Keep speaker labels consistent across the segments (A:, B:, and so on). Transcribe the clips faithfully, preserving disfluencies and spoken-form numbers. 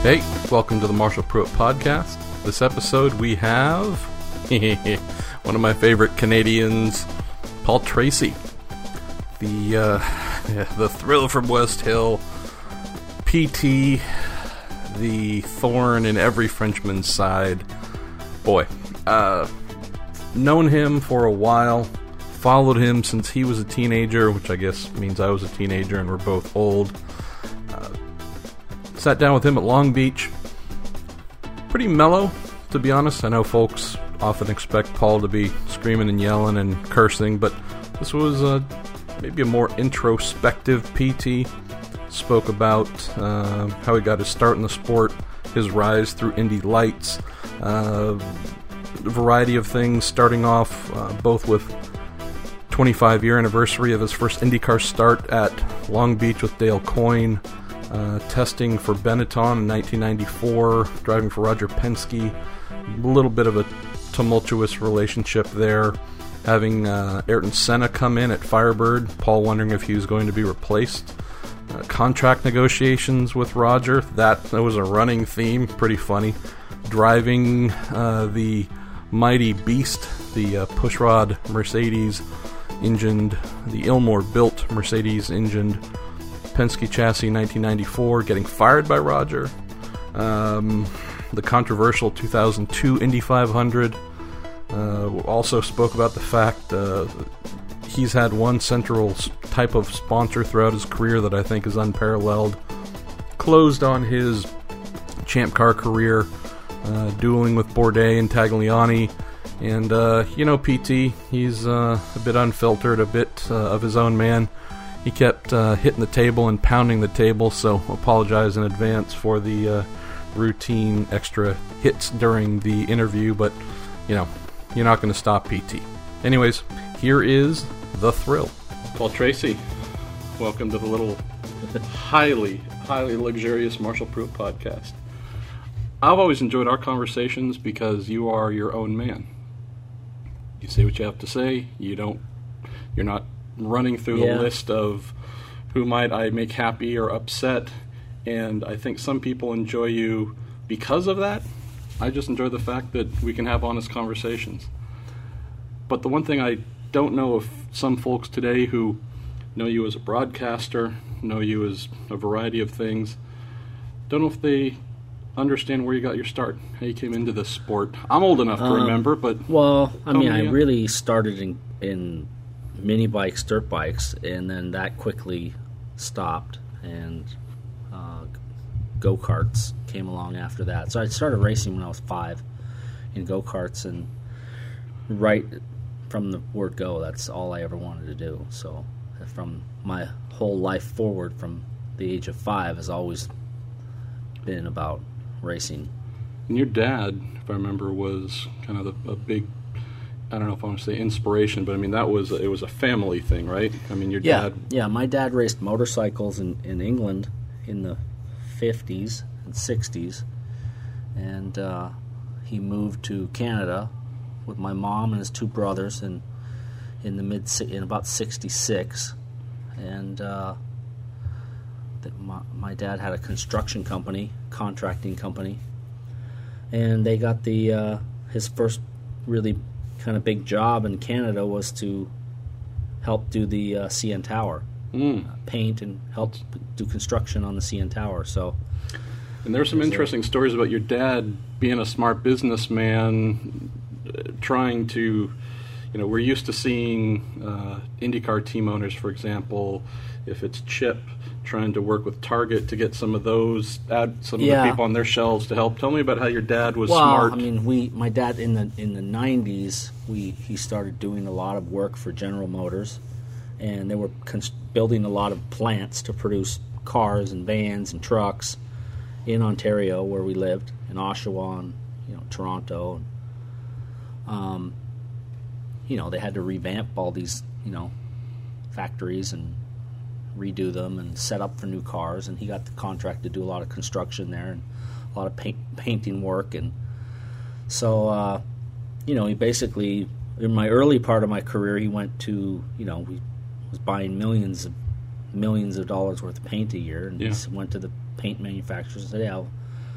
A: Hey, welcome to the Marshall Pruitt Podcast. This episode we have one of my favorite Canadians, Paul Tracy. The uh, yeah, the thrill from West Hill, P T, the thorn in every Frenchman's side. Boy, uh, known him for a while, followed him since he was a teenager, which I guess means I was a teenager and we're both old. Sat down with him at Long Beach. Pretty mellow, to be honest. I know folks often expect Paul to be screaming and yelling and cursing, but this was uh, maybe a more introspective P T. Spoke about uh, how he got his start in the sport, his rise through Indy Lights, uh, a variety of things, starting off uh, both with twenty-five year anniversary of his first IndyCar start at Long Beach with Dale Coyne, Uh, testing for Benetton in nineteen ninety-four, driving for Roger Penske. A little bit of a tumultuous relationship there. Having uh, Ayrton Senna come in at Firebird, Paul wondering if he was going to be replaced. Uh, contract negotiations with Roger, that, that was a running theme, pretty funny. Driving uh, the Mighty Beast, the uh, pushrod Mercedes-engined, the Ilmor-built Mercedes-engined Penske chassis in nineteen ninety-four, getting fired by Roger. Um, the controversial two thousand two Indy five hundred. Uh, also spoke about the fact uh, he's had one central type of sponsor throughout his career that I think is unparalleled. Closed on his Champ Car career, uh, dueling with Bourdais and Tagliani. And, uh, you know, P T, he's uh, a bit unfiltered, a bit uh, of his own man. He kept uh, hitting the table and pounding the table, so apologize in advance for the uh, routine extra hits during the interview, but, you know, you're not going to stop P T. Anyways, here is The Thrill. Paul Tracy, welcome to the little highly, highly luxurious Marshall Pruitt podcast. I've always enjoyed our conversations because you are your own man. You say what you have to say, you don't, you're not running through yeah. the list of who might I make happy or upset, and I think some people enjoy you because of that. I just enjoy the fact that we can have honest conversations. But the one thing I don't know if some folks today who know you as a broadcaster, know you as a variety of things, don't know if they understand where you got your start, how you came into this sport. I'm old enough to um, remember, but...
B: Well, I mean, I really started in... in mini bikes, dirt bikes, and then that quickly stopped, and uh, go-karts came along after that. So I started racing when I was five in go-karts, and right from the word go, that's all I ever wanted to do. So from my whole life forward, from the age of five, has always been about racing.
A: And your dad, if I remember, was kind of a, a big... I don't know if I want to say inspiration, but I mean that was it was a family thing, right? I mean your
B: yeah,
A: dad.
B: Yeah, my dad raced motorcycles in, in England in the fifties and sixties, and uh, he moved to Canada with my mom and his two brothers in in the mid in about sixty-six, and uh, that my, my dad had a construction company, contracting company, and they got the uh, his first really kind of big job in Canada was to help do the uh, C N Tower,
A: mm.
B: uh, paint and help do construction on the C N Tower. So,
A: and there's some interesting a, stories about your dad being a smart businessman, uh, trying to, you know, we're used to seeing uh, IndyCar team owners, for example, if it's Chip, trying to work with Target to get some of those, add some
B: yeah.
A: of the people on their shelves to help. Tell me about how your dad was
B: well,
A: smart.
B: Well, I mean, we, my dad in the in the nineties, we he started doing a lot of work for General Motors, and they were cons- building a lot of plants to produce cars and vans and trucks in Ontario, where we lived, in Oshawa and you know Toronto. And, um, you know, they had to revamp all these you know factories and redo them and set up for new cars, and he got the contract to do a lot of construction there and a lot of paint, painting work. And so uh, you know he basically, in my early part of my career, he went to, you know he was buying millions of millions of dollars worth of paint a year, and
A: yeah.
B: he went to the paint manufacturers and said, yeah, I'll,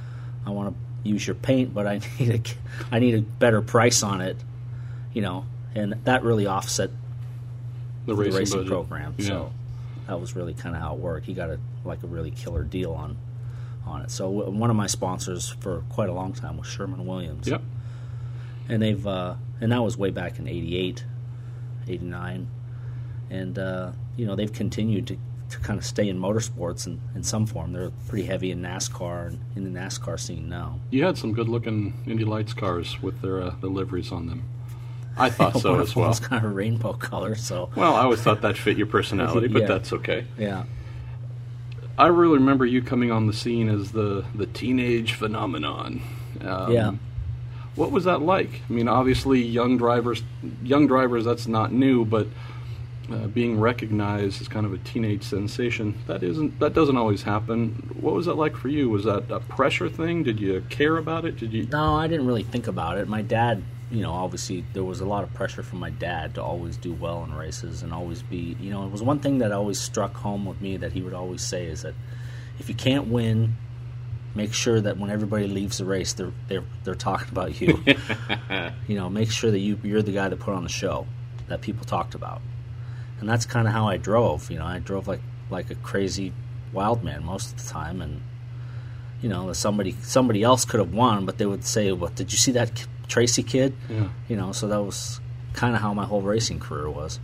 B: I want to use your paint, but I need a, I need a better price on it, you know, and that really offset
A: the,
B: the
A: racing,
B: racing
A: budget.
B: program.
A: Yeah.
B: So that was really kind of how it worked. He got a like a really killer deal on on it. So w- one of my sponsors for quite a long time was Sherman-Williams.
A: Yep.
B: And they've uh, and that was way back in eighty-eight, eighty-nine, and uh, you know they've continued to, to kind of stay in motorsports in, in some form. They're pretty heavy in NASCAR and in the NASCAR scene now.
A: You had some good-looking Indy Lights cars with their uh, the liveries on them. I thought so
B: One
A: as
B: of them
A: well.
B: was kind of rainbow color, so
A: Well, I always thought that fit your personality, but
B: Yeah.
A: that's okay.
B: yeah.
A: I really remember you coming on the scene as the, the teenage phenomenon. Um,
B: Yeah.
A: What was that like? I mean, obviously, young drivers, young drivers, that's not new, but uh, being recognized as kind of a teenage sensation, that isn't, that doesn't always happen. What was that like for you? Was that a pressure thing? Did you care about it? Did you?
B: No, I didn't really think about it. My dad, you know, obviously there was a lot of pressure from my dad to always do well in races and always be, you know, it was one thing that always struck home with me that he would always say is that if you can't win, make sure that when everybody leaves the race, they're they're they're talking about you. You know, make sure that you you're the guy that put on the show that people talked about, and that's kind of how I drove. You know, I drove like like a crazy wild man most of the time, and you know, somebody somebody else could have won, but they would say, "What did you see that k- Tracy kid?"
A: Yeah.
B: You know, so that was kind of how my whole racing career was.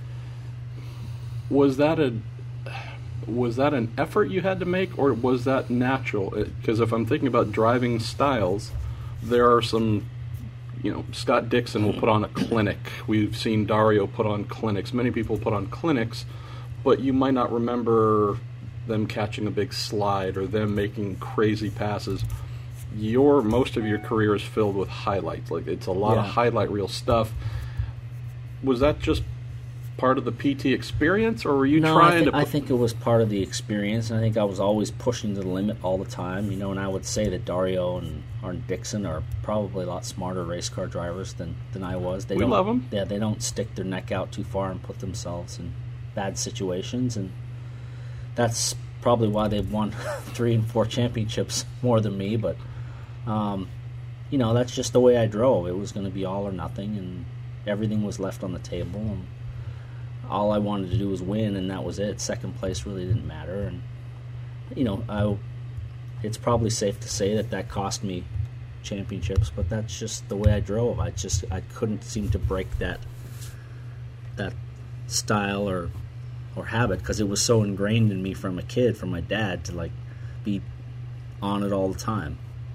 A: Was that a was that an effort you had to make, or was that natural? Because if I'm thinking about driving styles, there are some, you know, Scott Dixon will put on a clinic. We've seen Dario put on clinics. Many people put on clinics, but you might not remember them catching a big slide or them making crazy passes. Your most of your career is filled with highlights. Like, it's a lot
B: Yeah.
A: of highlight reel stuff. Was that just part of the P T experience, or were you
B: no,
A: trying
B: I, thi-
A: to put
B: I think it was part of the experience, and I think I was always pushing to the limit all the time. You know, and I would say that Dario and Arn Dixon are probably a lot smarter race car drivers than, than I was. They
A: We
B: don't,
A: love 'em.
B: Yeah, they don't stick their neck out too far and put themselves in bad situations, and that's probably why they've won three and four championships more than me. But um, you know, that's just the way I drove. It was going to be all or nothing, and everything was left on the table, and all I wanted to do was win, and that was it. Second place really didn't matter, and you know, I, it's probably safe to say that that cost me championships, but that's just the way I drove. I just I couldn't seem to break that that style or or habit because it was so ingrained in me from a kid, from my dad, to like be on it all the time.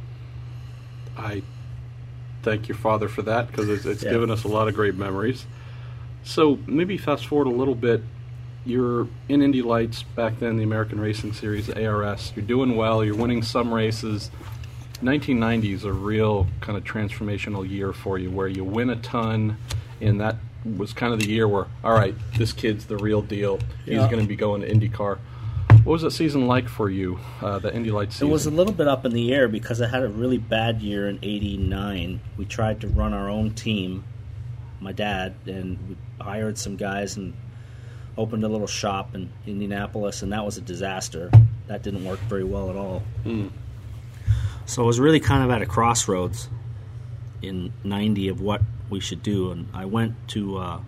A: I thank your father for that, because it's, it's
B: Yeah.
A: given us a lot of great memories. So maybe fast forward a little bit. You're in Indy Lights back then, the American Racing Series, A R S. You're doing well. You're winning some races. nineteen ninety is a real kind of transformational year for you, where you win a ton, and that was kind of the year where, all right, this kid's the real deal. He's
B: Yeah.
A: going to be going to IndyCar. What was that season like for you, uh, the Indy Lights season?
B: It was a little bit up in the air because I had a really bad year in eighty-nine. We tried to run our own team, my dad, and we hired some guys and opened a little shop in Indianapolis, and that was a disaster. That didn't work very well at all.
A: Mm.
B: So I was really kind of at a crossroads in ninety of what we should do, and I went to uh,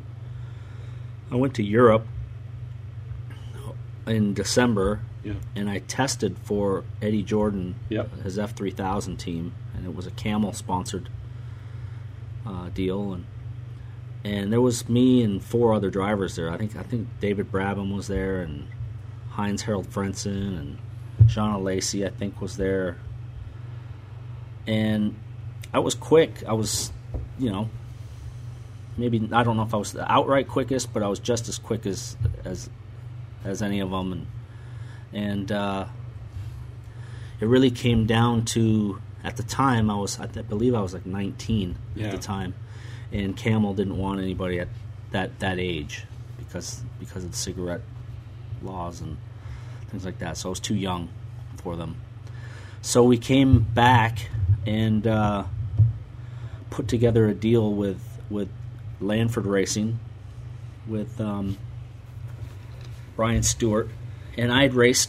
B: I went to Europe in December,
A: Yeah.
B: and I tested for Eddie Jordan,
A: Yep.
B: his F three thousand team, and it was a Camel sponsored uh, deal, and and there was me and four other drivers there. I think I think David Brabham was there, and Heinz Harold Frentzen, and Shauna Lacey I think was there, and I was quick. I was, you know, maybe I don't know if I was the outright quickest, but I was just as quick as as as any of them, and and uh, it really came down to, at the time I was I th- believe I was like nineteen
A: Yeah.
B: at the time, and Camel didn't want anybody at that that age because because of the cigarette laws and things like that. So I was too young for them. So we came back and uh, put together a deal with with Lanford Racing, with um, Brian Stewart, and I'd raced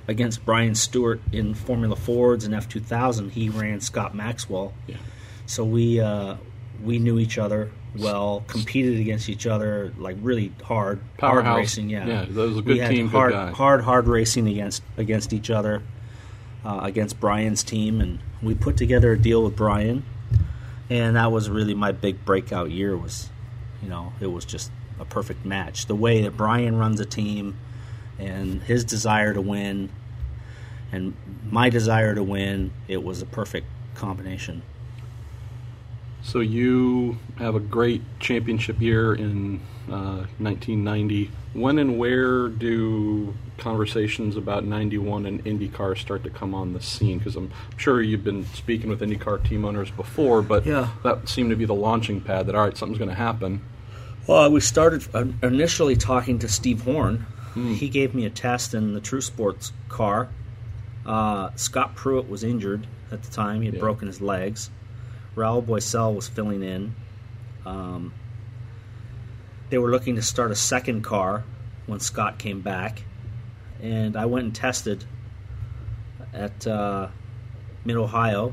B: against Brian Stewart in Formula Fords and F two thousand. He ran Scott Maxwell.
A: Yeah.
B: So we uh, we knew each other well, competed against each other like really hard.
A: Powerhouse.
B: Hard racing, yeah.
A: Yeah, that was a good
B: we had
A: team,
B: hard,
A: good guy.
B: Hard, hard racing against against each other, uh, against Brian's team. And we put together a deal with Brian. And that was really my big breakout year. Was, you know, it was just a perfect match. The way that Brian runs a team and his desire to win and my desire to win, it was a perfect combination.
A: So you have a great championship year in uh, nineteen ninety. When and where do conversations about ninety-one and IndyCar start to come on the scene? Because I'm sure you've been speaking with IndyCar team owners before, but
B: yeah.
A: that seemed to be the launching pad that, all right, something's going to happen.
B: Well, we started initially talking to Steve Horn.
A: Hmm.
B: He gave me a test in the True Sports car. Uh, Scott Pruitt was injured at the time. He had
A: Yeah.
B: broken his legs. Raul Boisel was filling in. Um, they were looking to start a second car when Scott came back. And I went and tested at uh, Mid-Ohio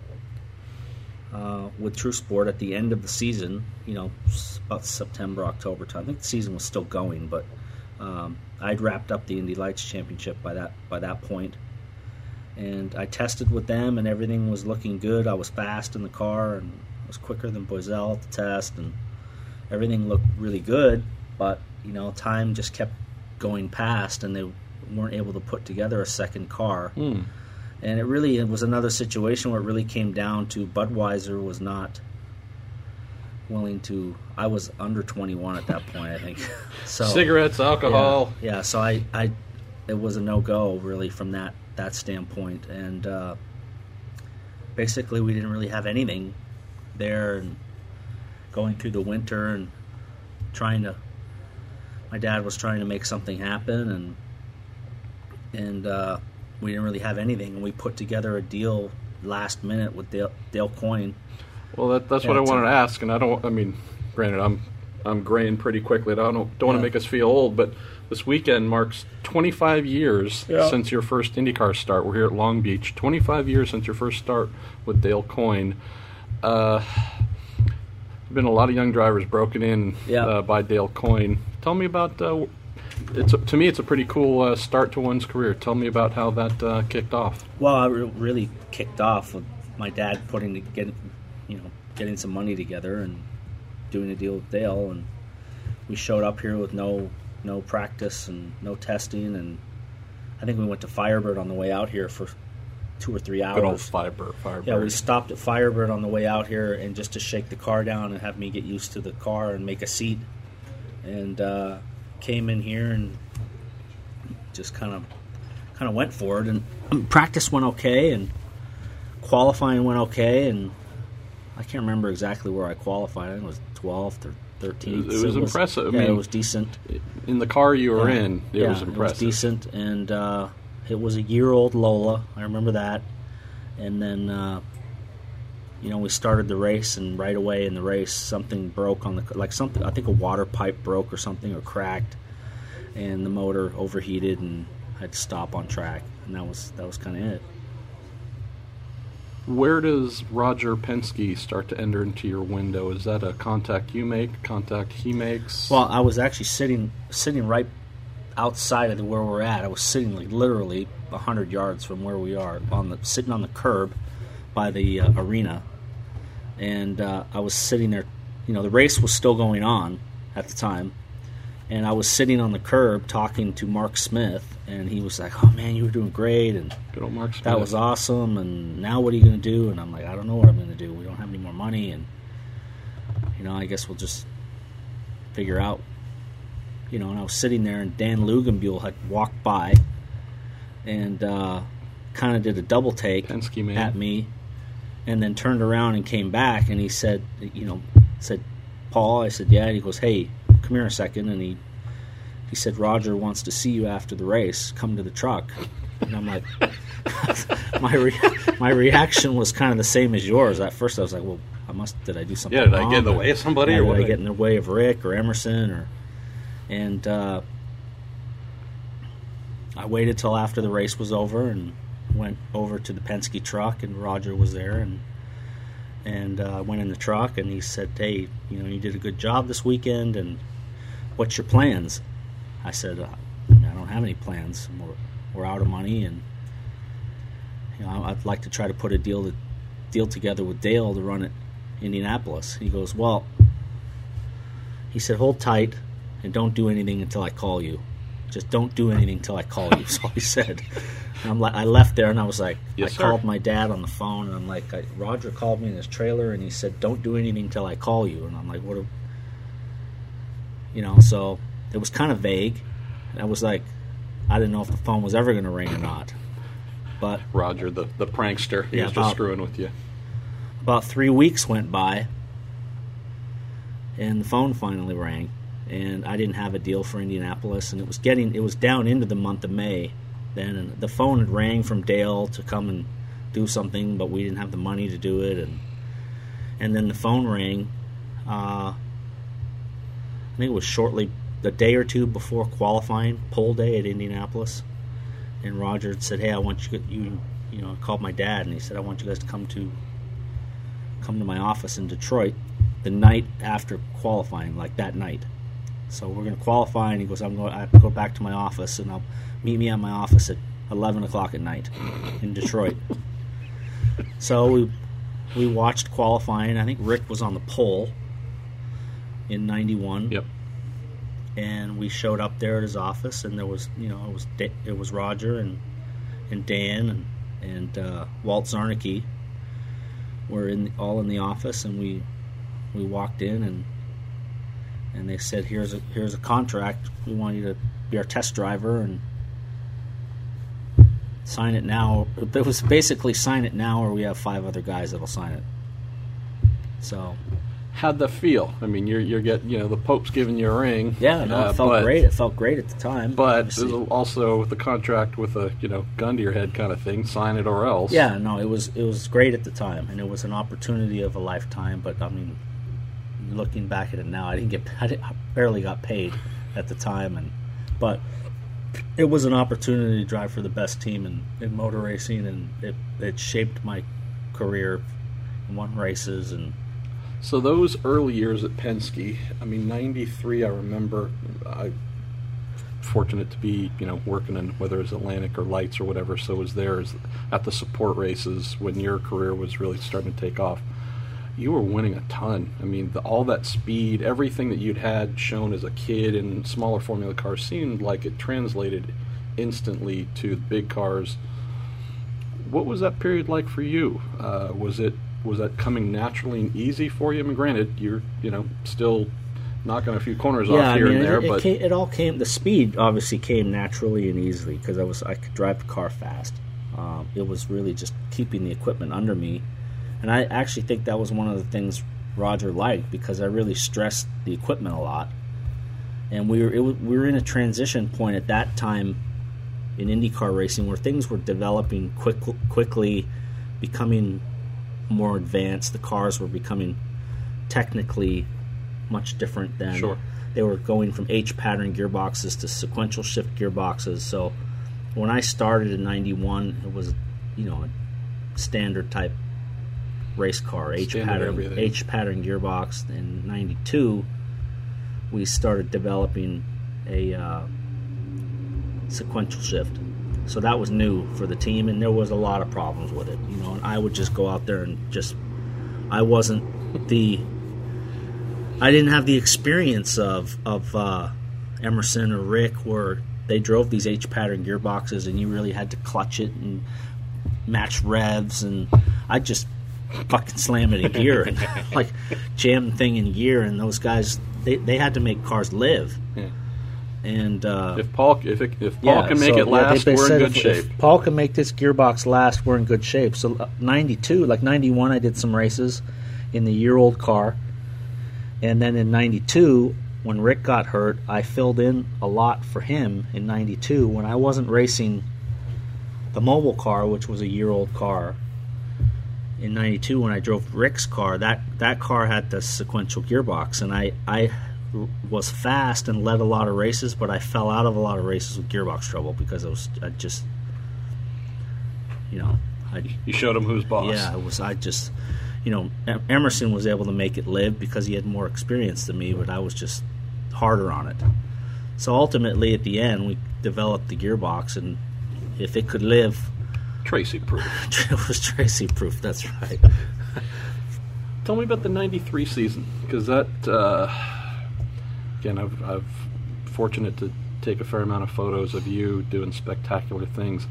B: uh, with True Sport at the end of the season, you know, about September, October time. I think the season was still going, but um, I'd wrapped up the Indy Lights Championship by that by that point. And I tested with them, and everything was looking good. I was fast in the car, and I was quicker than Boisel at the test, and everything looked really good. But, you know, time just kept going past, and they weren't able to put together a second car.
A: Hmm.
B: And it really it was another situation where it really came down to Budweiser was not willing to. I was under twenty-one at that point, I think. So
A: Cigarettes, alcohol.
B: Yeah, yeah so I, I, it was a no-go really from that. that standpoint, and uh, basically we didn't really have anything there, and going through the winter and trying to my dad was trying to make something happen, and and uh, we didn't really have anything, and we put together a deal last minute with Dale, Dale Coyne.
A: Well, that, that's
B: Yeah,
A: what I
B: it's
A: wanted
B: a-
A: to ask, and I don't. I mean, granted, I'm I'm graying pretty quickly. I don't don't want
B: Yeah.
A: to make us feel old, but this weekend marks twenty-five years
B: Yeah.
A: since your first IndyCar start. We're here at Long Beach. twenty-five years since your first start with Dale Coyne. Uh, been a lot of young drivers broken in
B: Yeah.
A: uh, by Dale Coyne. Tell me about. Uh, it's a, to me, it's a pretty cool uh, start to one's career. Tell me about how that uh, kicked off.
B: Well, I re- really kicked off with my dad putting to get, you know, getting some money together and doing a deal with Dale, and we showed up here with no no practice and no testing, and I think we went to Firebird on the way out here for two or three hours.
A: Good old Firebird. Firebird.
B: Yeah, we stopped at Firebird on the way out here, and just to shake the car down and have me get used to the car and make a seat, and uh, came in here and just kind of kind of went for it. And um, practice went okay, and qualifying went okay, and I can't remember exactly where I qualified. I think it was twelfth or thirteenth.
A: It was- it was impressive. I
B: yeah,
A: mean,
B: it was decent.
A: In the car you were
B: Yeah.
A: in, it
B: yeah,
A: was impressive.
B: It was decent, and uh, it was a year-old Lola. I remember that. And then, uh, you know, we started the race, and right away in the race, something broke on the like something. I think a water pipe broke or something, or cracked, and the motor overheated, and I had to stop on track. And that was that was kind of it.
A: Where does Roger Penske start to enter into your window? Is that a contact you make, contact he makes?
B: Well, I was actually sitting sitting right outside of the, where we're at. I was sitting like literally a hundred yards from where we are, on the sitting on the curb by the uh, arena, and uh, I was sitting there. You know, the race was still going on at the time, and I was sitting on the curb talking to Mark Smith, and he was like, "Oh man, you were doing great," and
A: Good old Mark Smith.
B: that was awesome, and now what are you going to do? And I'm like, I don't know what I'm going to do. We don't have any more money, and, you know, I guess we'll just figure out. You know, and I was sitting there, and Dan Lugenbuehl had walked by and uh, kind of did a double take
A: Penske man.
B: at me, and then turned around and came back, and he said, you know, said, Paul, I said, yeah, and he goes, hey, come here a second, and he he said, Roger wants to see you after the race, come to the truck. And I'm like, my re- my reaction was kind of the same as yours. At first I was like, well, I must, did I do something
A: Yeah, did I
B: wrong?
A: get in the
B: Or-
A: way of somebody?
B: yeah,
A: or
B: did
A: what?
B: I get in the way of Rick or Emerson? or And uh, I waited till after the race was over and went over to the Penske truck, and Roger was there, and and uh, went in the truck, and he said, "Hey, you know, you did a good job this weekend, and what's your plans?" I said, uh, "I don't have any plans. We're, we're out of money, and you know, I'd like to try to put a deal to, deal together with Dale to run at Indianapolis." He goes, "Well," he said, "hold tight and don't do anything until I call you. Just don't do anything until I call you." That's all he said. And I'm like, I left there and I was like,
A: Yes,
B: I
A: sir.
B: called my dad on the phone, and I'm like, I, Roger called me in his trailer and he said, "Don't do anything until I call you." And I'm like, what? A, you know, so it was kind of vague. I was like, I didn't know if the phone was ever going to ring or not. But
A: Roger, the, the prankster, he
B: Yeah,
A: was
B: about-
A: just screwing with you.
B: about three weeks went by, and the phone finally rang, and I didn't have a deal for Indianapolis, and it was getting it was down into the month of May then, and the phone had rang from Dale to come and do something, but we didn't have the money to do it, and and then the phone rang. Uh, I think it was shortly a day or two before qualifying pole day at Indianapolis, and Roger had said, "Hey, I want you you you know," I called my dad, and he said, "I want you guys to come to." come to my office in Detroit the night after qualifying, like that night. So we're going to qualify, and he goes, I'm going, I have to go back to my office, and I'll meet me at my office at eleven o'clock at night in Detroit. So we we watched qualifying. I think Rick was on the pole in ninety-one.
A: Yep.
B: And we showed up there at his office, and there was, you know, it was it was Roger and and Dan and and uh, Walt Zarnicki. Were in all in the office, and we we walked in, and and they said, "Here's a here's a contract. We want you to be our test driver and sign it now." It was basically sign it now, or we have five other guys that'll sign it. So
A: How'd that feel? I mean, you're you're getting, you know, the Pope's giving you a ring.
B: yeah, no,
A: uh,
B: it felt
A: but,
B: great. It felt great at the time.
A: But
B: obviously.
A: there's also the contract with a, you know, gun to your head kind of thing. Sign it or else.
B: Yeah, no, it was it was great at the time, and it was an opportunity of a lifetime. But I mean, looking back at it now, I didn't get I, didn't, I barely got paid at the time, and but it was an opportunity to drive for the best team in, in motor racing, and it it shaped my career. Won races, and
A: So those early years at Penske, I mean, ninety-three, I remember, I fortunate to be, you know, working in whether it's Atlantic or Lights or whatever, so was there as, at the support races when your career was really starting to take off. You were winning a ton. I mean, the, all that speed, everything that you'd had shown as a kid in smaller Formula cars seemed like it translated instantly to the big cars. What was that period like for you? Uh, was it Was that coming naturally and easy for you? I mean, granted, you're, you know, still knocking a few corners
B: yeah,
A: off here
B: I mean,
A: and there,
B: it, it,
A: but
B: came, it all came. The speed obviously came naturally and easily because I was I could drive the car fast. Um, it was really just keeping the equipment under me, and I actually think that was one of the things Roger liked because I really stressed the equipment a lot, and we were it was, we were in a transition point at that time in IndyCar racing where things were developing quick, quickly, becoming more advanced. The cars were becoming technically much different than
A: Sure.
B: they were going from H pattern gearboxes to sequential shift gearboxes. So when I started in ninety-one, it was, you know, a standard type race car, H
A: Standard
B: pattern
A: everything.
B: H pattern gearbox. In ninety-two, we started developing a uh, sequential shift. So that was new for the team, and there was a lot of problems with it, you know. And I would just go out there and just, I wasn't the, I didn't have the experience of of uh, Emerson or Rick, where they drove these H pattern gearboxes, and you really had to clutch it and match revs, and I just fucking slam it in gear and like jam the thing in gear. And those guys, they they had to make cars live.
A: Yeah.
B: And uh,
A: if Paul if it, if Paul
B: yeah,
A: can make
B: so,
A: it
B: yeah,
A: last,
B: they- they
A: we're in
B: said
A: good
B: if,
A: shape.
B: If Paul can make this gearbox last, we're in good shape. So uh, ninety-two, like ninety-one, I did some races in the year-old car, and then in ninety-two, when Rick got hurt, I filled in a lot for him in ninety-two when I wasn't racing the mobile car, which was a year-old car. In ninety-two, when I drove Rick's car, that, that car had the sequential gearbox, and I, I was fast and led a lot of races, but I fell out of a lot of races with gearbox trouble because I was I just, you know, I,
A: you showed him who's boss.
B: Yeah, it was. I just, you know, Emerson was able to make it live because he had more experience than me, but I was just harder on it. So ultimately, at the end, we developed the gearbox, and if it could live,
A: Tracy proof.
B: It was Tracy proof. That's right.
A: Tell me about the ninety-three season, because that. Uh, Again, I've, I've fortunate to take a fair amount of photos of you doing spectacular things.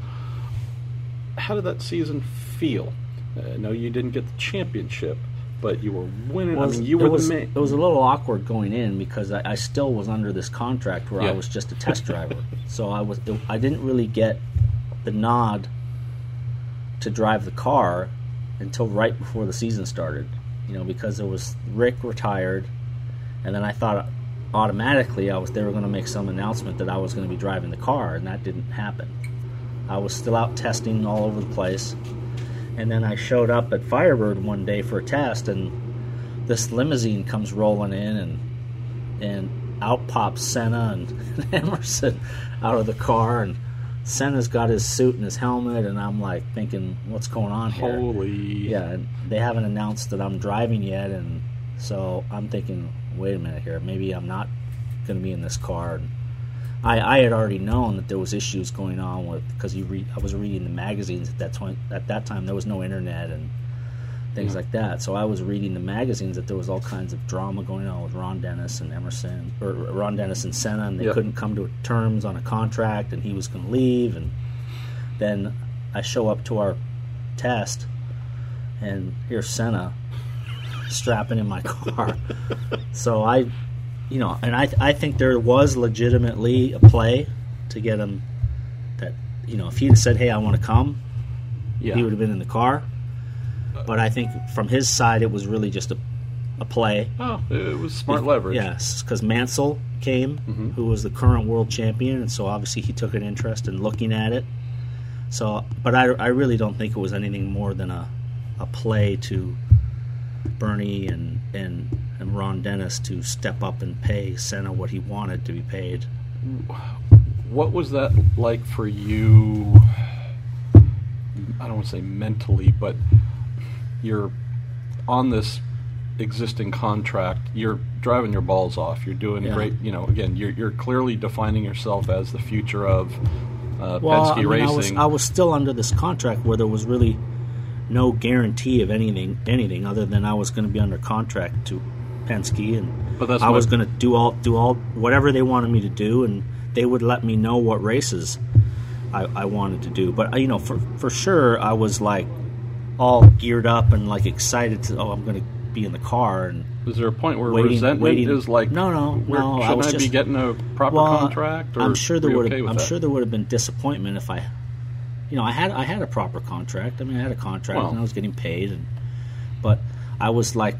A: How did that season feel? Uh, no, you didn't get the championship, but you were winning.
B: Well,
A: I mean, you were
B: was,
A: the main.
B: It was a little awkward going in because I, I still was under this contract where
A: yeah.
B: I was just a test driver. So I was I didn't really get the nod to drive the car until right before the season started. You know, because there was Rick retired, and then I thought automatically I was they were going to make some announcement that I was going to be driving the car, and that didn't happen. I was still out testing all over the place, and then I showed up at Firebird one day for a test, and this limousine comes rolling in, and and out pops Senna and Emerson out of the car, and Senna's got his suit and his helmet, and I'm like thinking, what's going on here?
A: Holy.
B: Yeah, and they haven't announced that I'm driving yet, and so I'm thinking, wait a minute here, maybe I'm not going to be in this car. And I, I had already known that there was issues going on with, because you read, I was reading the magazines at that time. At that time, there was no internet and things yeah. like that. So I was reading the magazines that there was all kinds of drama going on with Ron Dennis and Emerson, or Ron Dennis and Senna, and they yep. couldn't come to terms on a contract, and he was going to leave. And then I show up to our test, and here's Senna strapping in my car. So I, you know, and I I think there was legitimately a play to get him that, you know, if he'd have said, hey, I want to come, yeah. he would have been in the car. But I think from his side, it was really just a, a play.
A: Oh, it was smart leverage.
B: Yes, because Mansell came, mm-hmm. who was the current world champion, and so obviously he took an interest in looking at it. So, but I, I really don't think it was anything more than a, a play to Bernie and, and and Ron Dennis to step up and pay Senna what he wanted to be paid.
A: What was that like for you? I don't want to say mentally, but you're on this existing contract. You're driving your balls off. You're doing yeah. great. You know, again, you're you're clearly defining yourself as the future of uh,
B: well,
A: Penske
B: I mean,
A: racing.
B: I was, I was still under this contract where there was really no guarantee of anything, anything other than I was going to be under contract to Penske, and
A: but that's
B: I was going to do all do all whatever they wanted me to do, and they would let me know what races I, I wanted to do. But you know, for for sure, I was like all geared up and like excited to. Oh, I'm going to be in the car. And
A: is there a point where
B: waiting,
A: resentment
B: waiting,
A: is like,
B: no, no, no?
A: Shouldn't
B: I was
A: I
B: just,
A: be getting a proper
B: well,
A: contract? Or
B: I'm sure there would.
A: Okay
B: I'm
A: that?
B: sure there would have been disappointment if I. You know, I had I had a proper contract. I mean, I had a contract, well, and I was getting paid, and but I was like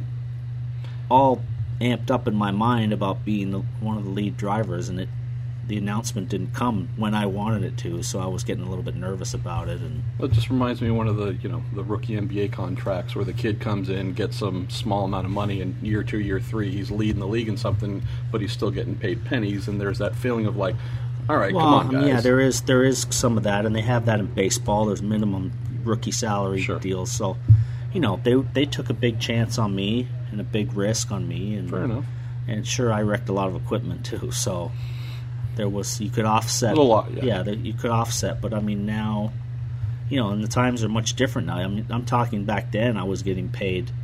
B: all amped up in my mind about being the, one of the lead drivers, and it the announcement didn't come when I wanted it to, so I was getting a little bit nervous about it. And
A: well, it just reminds me of one of the you know the rookie N B A contracts where the kid comes in, gets some small amount of money, and year two, year three, he's leading the league in something, but he's still getting paid pennies, and there's that feeling of like, all right,
B: well,
A: come on, guys.
B: Yeah, there is there is some of that, and they have that in baseball. There's minimum rookie salary
A: sure.
B: deals, so you know they they took a big chance on me and a big risk on me, and
A: fair enough.
B: And sure, I wrecked a lot of equipment too, so there was you could offset.
A: A lot, yeah.
B: Yeah, there, you could offset, but I mean now, you know, and the times are much different now. I mean, I'm talking back then, I was getting paid.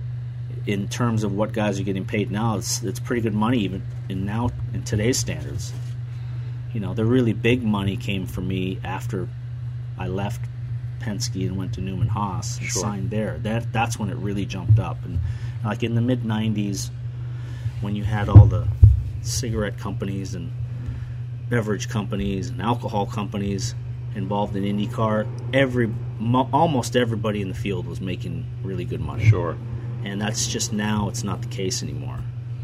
B: In terms of what guys are getting paid now, it's it's pretty good money even in now in today's standards. You know, the really big money came for me after I left Penske and went to Newman Haas and
A: sure.
B: signed there. That that's when it really jumped up. And like in the mid nineties, when you had all the cigarette companies and beverage companies and alcohol companies involved in IndyCar, every mo- almost everybody in the field was making really good money.
A: Sure.
B: And that's just now it's not the case anymore.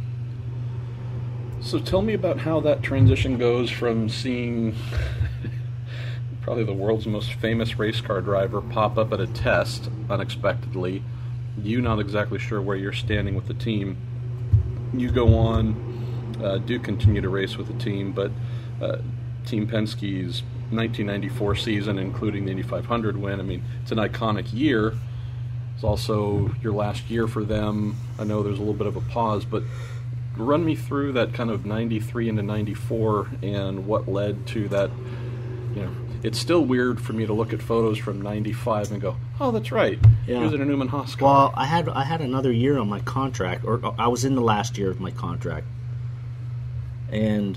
A: So tell me about how that transition goes from seeing probably the world's most famous race car driver pop up at a test unexpectedly, you not exactly sure where you're standing with the team. You go on, uh, do continue to race with the team, but uh, Team Penske's nineteen ninety-four season, including the Indy five hundred win, I mean, it's an iconic year. It's also your last year for them. I know there's a little bit of a pause, but run me through that kind of ninety-three into ninety-four and what led to that. You know, it's still weird for me to look at photos from ninety-five and go, oh, that's right.
B: Yeah.
A: He was in a Newman Haas car.
B: Well, I had I had another year on my contract, or I was in the last year of my contract, and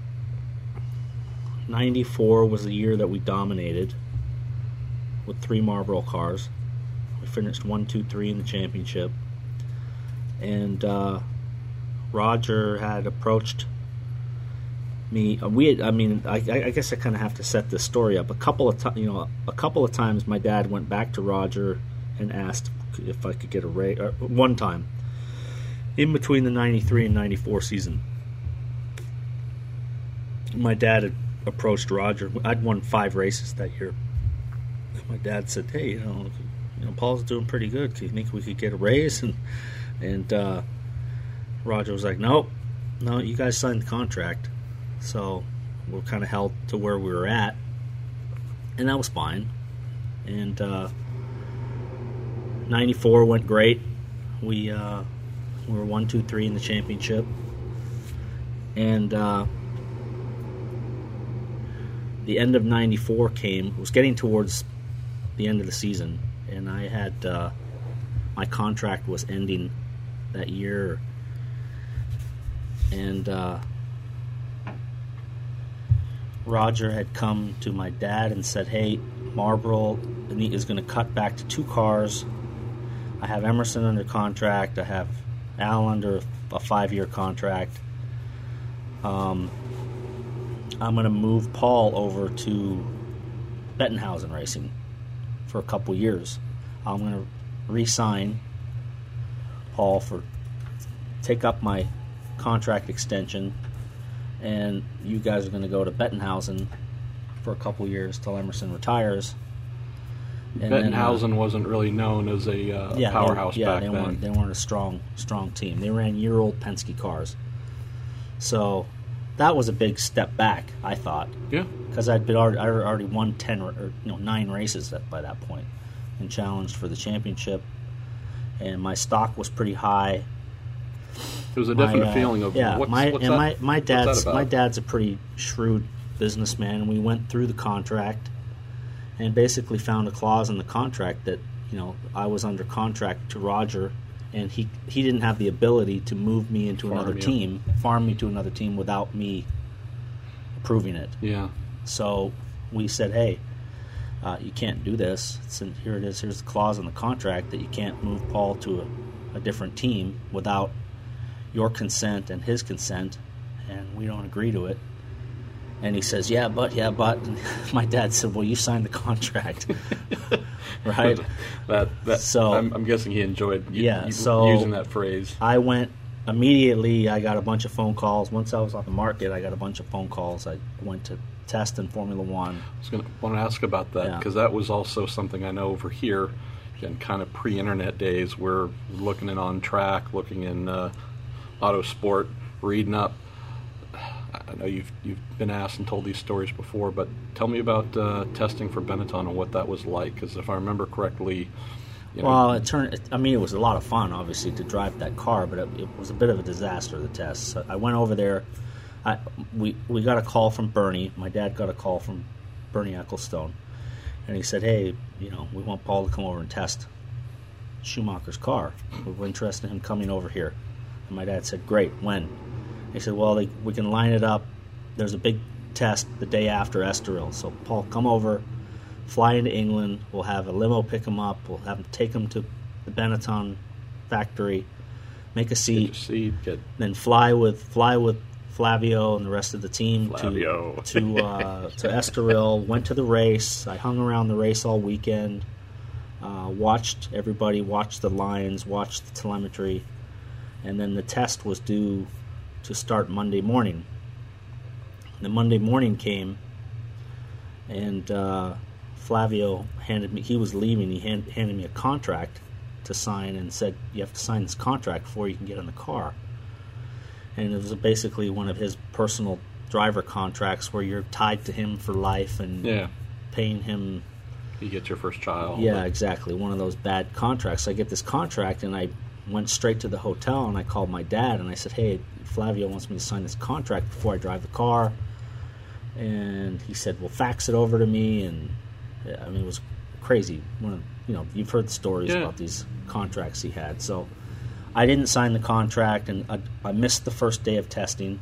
B: ninety-four was the year that we dominated with three Marlboro cars. We finished one, two, three in the championship, and uh, Roger had approached me. We, had, I mean, I, I guess I kind of have to set this story up. A couple of times, you know, a couple of times, my dad went back to Roger and asked if I could get a raise. One time, in between the ninety-three and ninety-four season, my dad had approached Roger. I'd won five races that year. My dad said, "Hey, you know, you know, Paul's doing pretty good. Do you think we could get a raise?" And and uh, Roger was like, "Nope, no, you guys signed the contract." So we're kind of held to where we were at, and that was fine. And uh, ninety-four went great. We uh, we were one, two, three in the championship, and uh, the end of ninety-four came. It was getting towards the end of the season, and I had uh, my contract was ending that year, and uh, Roger had come to my dad and said, "Hey, Marlboro is going to cut back to two cars. I have Emerson under contract. I have Al under a five-year contract. Um, I'm going to move Paul over to Bettenhausen Racing for a couple years. I'm going to re-sign Paul for take up my contract extension, and you guys are going to go to Bettenhausen for a couple years till Emerson retires."
A: And Bettenhausen then, uh, wasn't really known as a uh,
B: yeah,
A: powerhouse
B: they, yeah,
A: back
B: they
A: then.
B: Weren't, they weren't a strong, strong team. They ran year-old Penske cars. So that was a big step back, I thought.
A: Yeah.
B: Because I'd been already, I already won ten or you know nine races at, by that point, and challenged for the championship, and my stock was pretty high.
A: There was a definite
B: my, uh,
A: feeling of
B: yeah.
A: what's,
B: my
A: what's
B: and
A: that,
B: my my dad's
A: that
B: my dad's a pretty shrewd businessman, and we went through the contract, and basically found a clause in the contract that you know I was under contract to Roger, and he he didn't have the ability to move me into
A: farm
B: another
A: you.
B: team, farm me to another team without me approving it.
A: Yeah.
B: So we said, hey, uh, you can't do this. It's in, here it is. Here's the clause in the contract that you can't move Paul to a, a different team without your consent and his consent, and we don't agree to it. And he says, yeah, but, yeah, but. And my dad said, well, you signed the contract. Right?
A: that, that,
B: so,
A: I'm, I'm guessing he enjoyed you,
B: yeah,
A: you
B: so
A: using that phrase.
B: I went immediately. I got a bunch of phone calls. Once I was on the market, I got a bunch of phone calls. I went to test in Formula One.
A: I was going to want to ask about that because
B: yeah.
A: that was also something I know over here, again, kind of pre-internet days. We're looking in On Track, looking in uh, Autosport, reading up. I know you've you've been asked and told these stories before, but tell me about uh, testing for Benetton and what that was like. Because if I remember correctly, you know,
B: well, it turned. I mean, it was a lot of fun, obviously, to drive that car, but it, it was a bit of a disaster. The test. So I went over there. I we we got a call from Bernie. My dad got a call from Bernie Ecclestone, and he said, "Hey, you know, we want Paul to come over and test Schumacher's car. We're interested in him coming over here." And my dad said, "Great. When?" He said, well, they, we can line it up. There's a big test the day after Estoril. So, Paul, come over, fly into England. We'll have a limo pick him up. We'll have him take him to the Benetton factory, make a seat,
A: get seat get...
B: then fly with fly with Flavio and the rest of the team
A: Flavio.
B: to to, uh, to Estoril. Went to the race. I hung around the race all weekend. Uh, watched everybody, watched the lines, watched the telemetry, and then the test was due to start Monday morning. The Monday morning came, and uh, Flavio handed me, he was leaving, he hand, handed me a contract to sign and said, you have to sign this contract before you can get in the car. and it was basically one of his personal driver contracts where you're tied to him for life and
A: Yeah.
B: paying him.
A: You get your first child.
B: Yeah,
A: but-
B: exactly. One of those bad contracts. I get this contract, and I went straight to the hotel, and I called my dad, and I said, hey, Flavio wants me to sign this contract before I drive the car. And he said, well, fax it over to me. And yeah, I mean, it was crazy. One of, you know, you've heard the stories
A: Yeah.
B: about these contracts he had. So I didn't sign the contract, and I, I missed the first day of testing.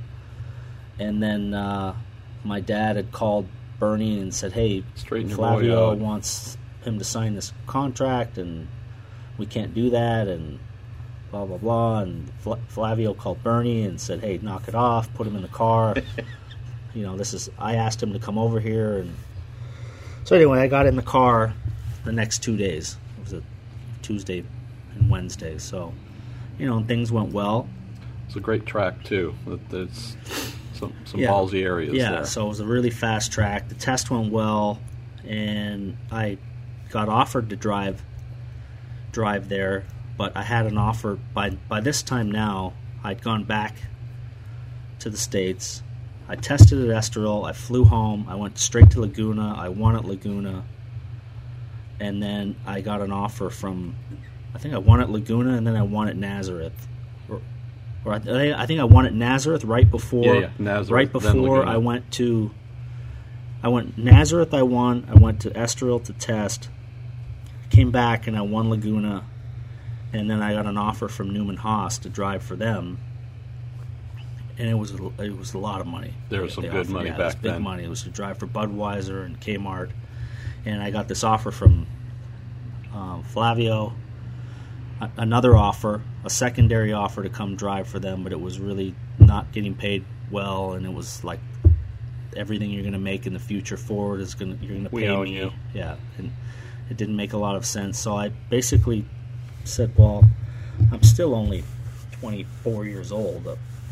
B: And then uh, my dad had called Bernie and said, hey,
A: Straighten your boy
B: Flavio
A: out.
B: wants him to sign this contract, and we can't do that, and blah, blah, blah. And Fla- Flavio called Bernie and said, hey, knock it off, put him in the car. You know, this is, I asked him to come over here. And so anyway, I got in the car the next two days. It was a Tuesday and Wednesday. So, you know, and things went well.
A: It's a great track, too. That- There's some, some
B: Yeah.
A: ballsy areas
B: Yeah,
A: there.
B: so it was a really fast track. The test went well, and I got offered to drive drive there, but I had an offer by by this time now. I'd gone back to the States. I tested at Estoril. I flew home. I went straight to Laguna. I won at Laguna, and then I got an offer from, I think I won at Laguna, and then I won at Nazareth. Or, or I, I think I won at Nazareth right before.
A: Yeah, yeah, Nazareth,
B: right
A: then
B: before
A: Laguna.
B: I went to. I went Nazareth. I won. I went to Estoril to test. Came back and I won Laguna, and then I got an offer from Newman Haas to drive for them. And it was a, it was a lot of money.
A: There was some
B: They
A: good
B: offered-
A: money
B: yeah, it
A: back
B: was big
A: then.
B: money. It was to drive for Budweiser and Kmart, and I got this offer from um, Flavio. A- another offer, a secondary offer to come drive for them, but it was really not getting paid well, and it was like everything you're going to make in the future forward is going to you're going to
A: We
B: pay
A: own
B: me.
A: you.
B: Yeah, and it didn't make a lot of sense. So I basically said, "Well, I'm still only twenty-four years old."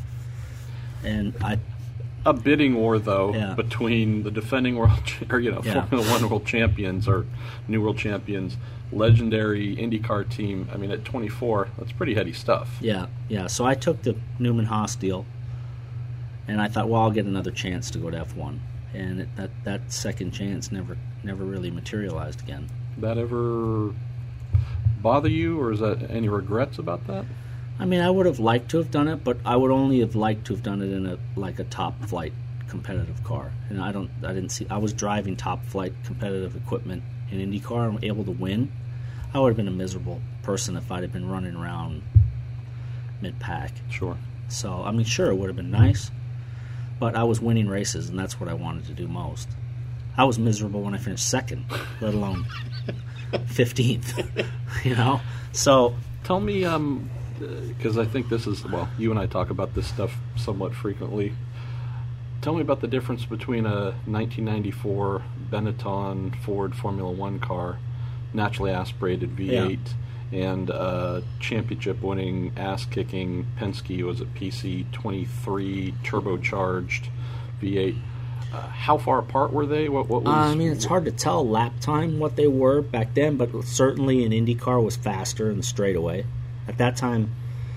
B: And I,
A: A bidding war, though,
B: Yeah.
A: between the defending world, ch- or you know,
B: Yeah.
A: Formula One world champions or new world champions, legendary IndyCar team. I mean, at twenty-four, that's pretty heady stuff.
B: yeah, yeah. So I took the Newman Haas deal, and I thought, well, I'll get another chance to go to F one, and it, that that second chance never never really materialized again.
A: That ever bother you, or is that any regrets about that?
B: I mean, I would have liked to have done it, but I would only have liked to have done it in a like a top flight competitive car. And I don't, I didn't see. I was driving top flight competitive equipment in IndyCar and able to win. I would have been a miserable person if I'd have been running around mid pack.
A: Sure.
B: So I mean, sure, it would have been nice, but I was winning races, and that's what I wanted to do most. I was miserable when I finished second, let alone fifteenth. You know, so.
A: Tell me, um, because I think this is, well, you and I talk about this stuff somewhat frequently. Tell me about the difference between a nineteen ninety-four Benetton Ford Formula One car, naturally aspirated V eight, and a championship-winning, ass-kicking Penske, was it P C twenty-three turbocharged V eight. Uh, how far apart were they? What, what was?
B: Uh, I mean, it's hard to tell lap time what they were back then, but certainly an IndyCar was faster in the straightaway. At that time,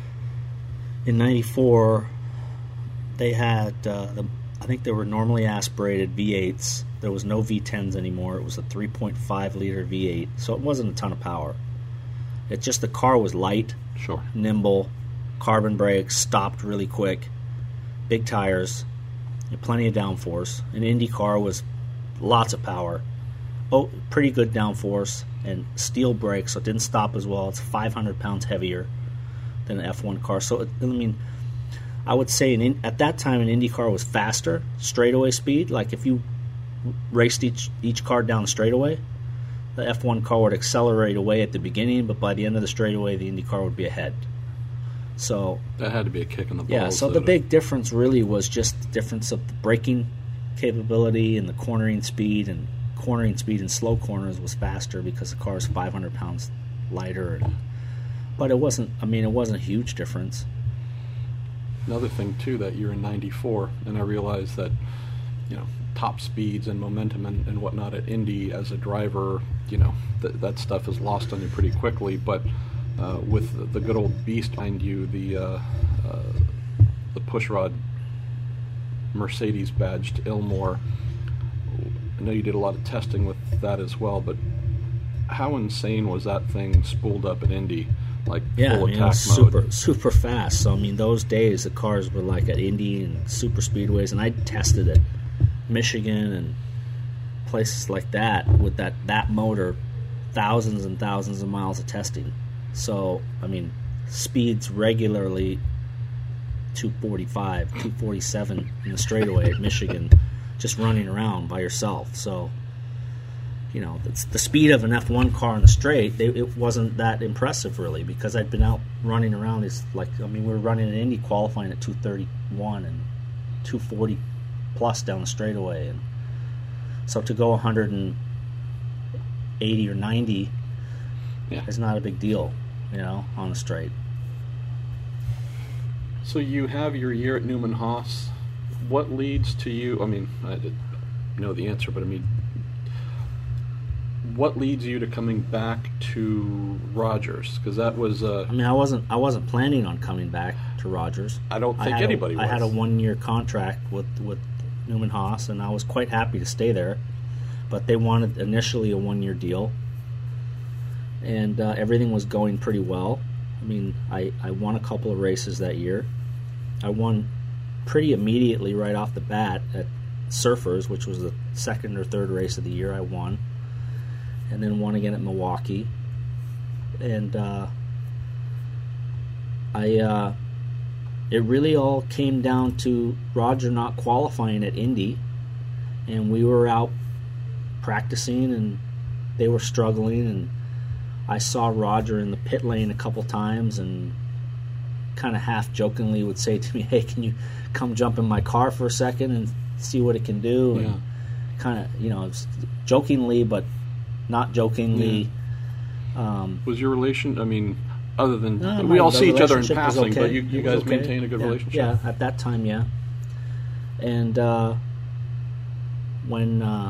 B: in ninety-four, they had, uh, the, I think they were normally aspirated V eights. There was no V tens anymore. It was a three point five liter V eight, so it wasn't a ton of power. It's just the car was light,
A: Sure.
B: nimble, carbon brakes, stopped really quick, big tires, and plenty of downforce. An Indy car was lots of power, oh, pretty good downforce, and steel brakes, so it didn't stop as well. It's five hundred pounds heavier than an F one car. So, it, I mean, I would say an, at that time an Indy car was faster, straightaway speed. Like if you raced each, each car down the straightaway, the F one car would accelerate away at the beginning, but by the end of the straightaway, the Indy car would be ahead. So
A: That had to be a kick in the balls.
B: yeah, so the
A: though.
B: big difference really was just the difference of the braking capability and the cornering speed, and cornering speed in slow corners was faster because the car is five hundred pounds lighter. And, but it wasn't, I mean, it wasn't a huge difference.
A: Another thing, too, that you're in ninety-four, and I realized that, you know, top speeds and momentum and, and whatnot at Indy as a driver, you know, th- that stuff is lost on you pretty quickly. But uh, with the, the good old beast behind you, the uh, uh, the pushrod Mercedes badged Ilmor. I know you did a lot of testing with that as well, but how insane was that thing spooled up at Indy? Like
B: yeah,
A: full
B: I mean,
A: attack
B: it was
A: mode.
B: super, super fast. So I mean, those days the cars were like at Indy and super speedways, and I tested it, Michigan and places like that with that that motor, thousands and thousands of miles of testing. So I mean, speeds regularly two forty-five, two forty-seven in the straightaway at Michigan, just running around by yourself. So. You know, it's the speed of an F one car in the straight, they, it wasn't that impressive, really, because I'd been out running around. It's like, I mean, we were running an Indy qualifying at two thirty-one and two forty plus down the straightaway. And so to go one eighty or ninety
A: yeah.
B: is not a big deal, you know, on the straight.
A: So you have your year at Newman Haas. What leads to you, I mean, I know the answer, but I mean, what leads you to coming back to Rogers? Because that was uh,
B: I mean, I wasn't I wasn't planning on coming back to Rogers.
A: I don't think
B: I
A: anybody
B: a,
A: was.
B: I had a one-year contract with, with Newman Haas, and I was quite happy to stay there. But they wanted initially a one-year deal, and uh, everything was going pretty well. I mean, I, I won a couple of races that year. I won pretty immediately right off the bat at Surfers, which was the second or third race of the year I won. And then won again at Milwaukee, and uh, I uh, it really all came down to Roger not qualifying at Indy, and we were out practicing, and they were struggling, and I saw Roger in the pit lane a couple times, and kind of half jokingly would say to me, "Hey, can you come jump in my car for a second and see what it can do?"
A: Yeah.
B: And kind of, you know, jokingly, but not jokingly. Yeah. Um,
A: was your relation, I mean, other than,
B: no,
A: we all
B: the
A: see each other in
B: relationship was
A: passing,
B: okay.
A: but you, you
B: It was
A: guys
B: okay.
A: maintain a good
B: yeah.
A: relationship?
B: Yeah, at that time, yeah. And uh, when, uh,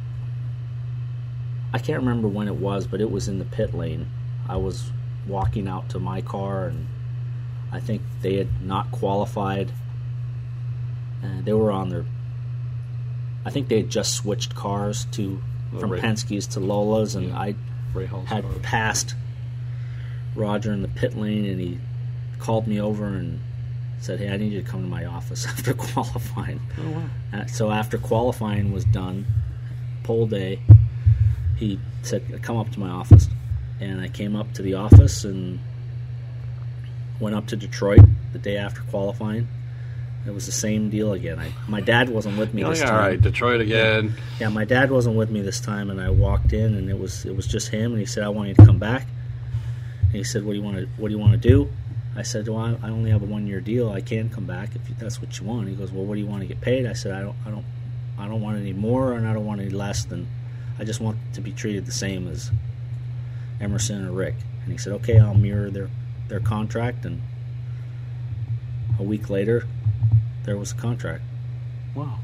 B: I can't remember when it was, but it was in the pit lane. I was walking out to my car, and I think they had not qualified. And they were on their, I think they had just switched cars to
A: Oh,
B: from
A: Ray.
B: Penske's to Lola's, and
A: Yeah.
B: I
A: Ray Hall's
B: had
A: car.
B: passed Roger in the pit lane, and he called me over and said, "Hey, I need you to come to my office after qualifying."
A: Oh, wow.
B: Uh, so after qualifying was done, pole day, he said, "Come up to my office." And I came up to the office and went up to Detroit the day after qualifying. It was the same deal again. I, my dad wasn't with me
A: You're
B: this
A: like,
B: time.
A: all right, Detroit again.
B: Yeah, my dad wasn't with me this time, and I walked in, and it was it was just him. And he said, "I want you to come back." And he said, "What do you want to What do you want to do?" I said, "Well, I, I only have a one year deal. I can come back if that's what you want." He goes, "Well, what do you want to get paid?" I said, "I don't, I don't, I don't want any more, and I don't want any less than. I just want to be treated the same as Emerson or Rick." And he said, "Okay, I'll mirror their their contract." And a week later, there was a contract.
A: Wow.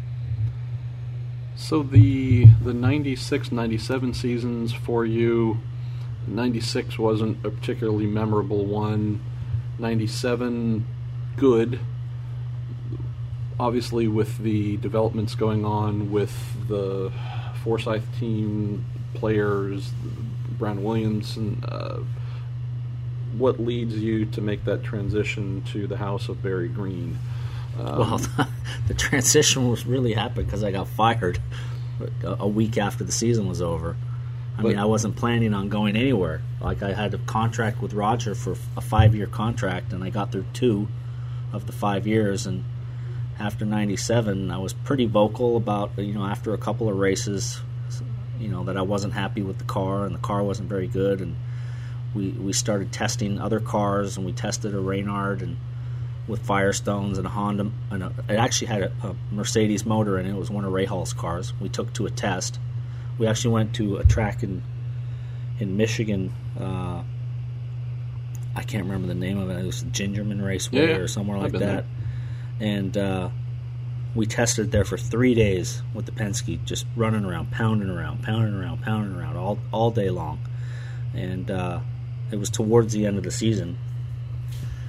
A: So the the ninety-six ninety-seven seasons for you, ninety-six wasn't a particularly memorable one. ninety-seven, good. Obviously, with the developments going on with the Forsyth team, players, Brown Williams, and uh, what leads you to make that transition to the house of Barry Green? Um,
B: Well, the transition was really happened because I got fired a, a week after the season was over. I
A: But-
B: mean, I wasn't planning on going anywhere. Like, I had a contract with Roger for a five-year contract, and I got through two of the five years. And after ninety-seven, I was pretty vocal about, you know, after a couple of races, you know, that I wasn't happy with the car, and the car wasn't very good. And we we started testing other cars, and we tested a Reynard and with Firestones and a Honda, and a, it actually had a, a Mercedes motor in it. It was one of Ray Hall's cars. We took to a test. We actually went to a track in in Michigan. Uh, I can't remember the name of it. It was Gingerman Raceway
A: Yeah,
B: or somewhere
A: I've
B: like
A: been
B: that. And uh, we tested there for three days with the Penske, just running around, pounding around, pounding around, pounding around all all day long. And uh, it was towards the end of the season.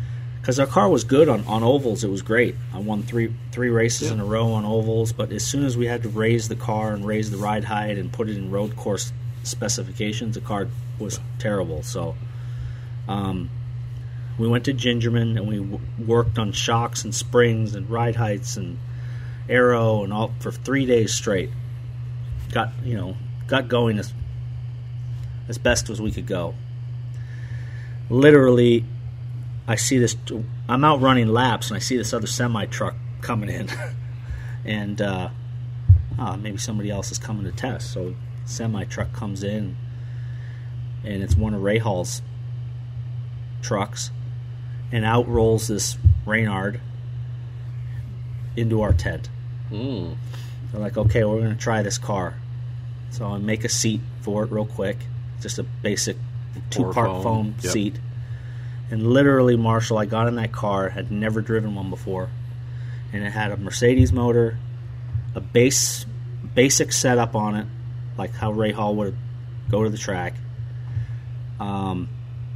B: Because our car was good on, on ovals, it was great. I won three three races
A: Yeah.
B: in a row on ovals, but as soon as we had to raise the car and raise the ride height and put it in road course specifications, the car was terrible. So um, we went to Gingerman and we w- worked on shocks and springs and ride heights and aero and all for three days straight. Got you know got going as as best as we could go. Literally, I see this. I'm out running laps, and I see this other semi truck coming in, and uh, oh, maybe somebody else is coming to test. So, semi truck comes in, and it's one of Ray Hall's trucks, and out rolls this Reynard into our tent.
A: Mm.
B: They're like, okay, we're going to try this car. So I make a seat for it real quick, just a basic two-part
A: foam.
B: foam
A: Yep.
B: seat. And literally, Marshall, I got in that car, had never driven one before, and it had a Mercedes motor, a base, basic setup on it, like how Ray Hall would go to the track. Um,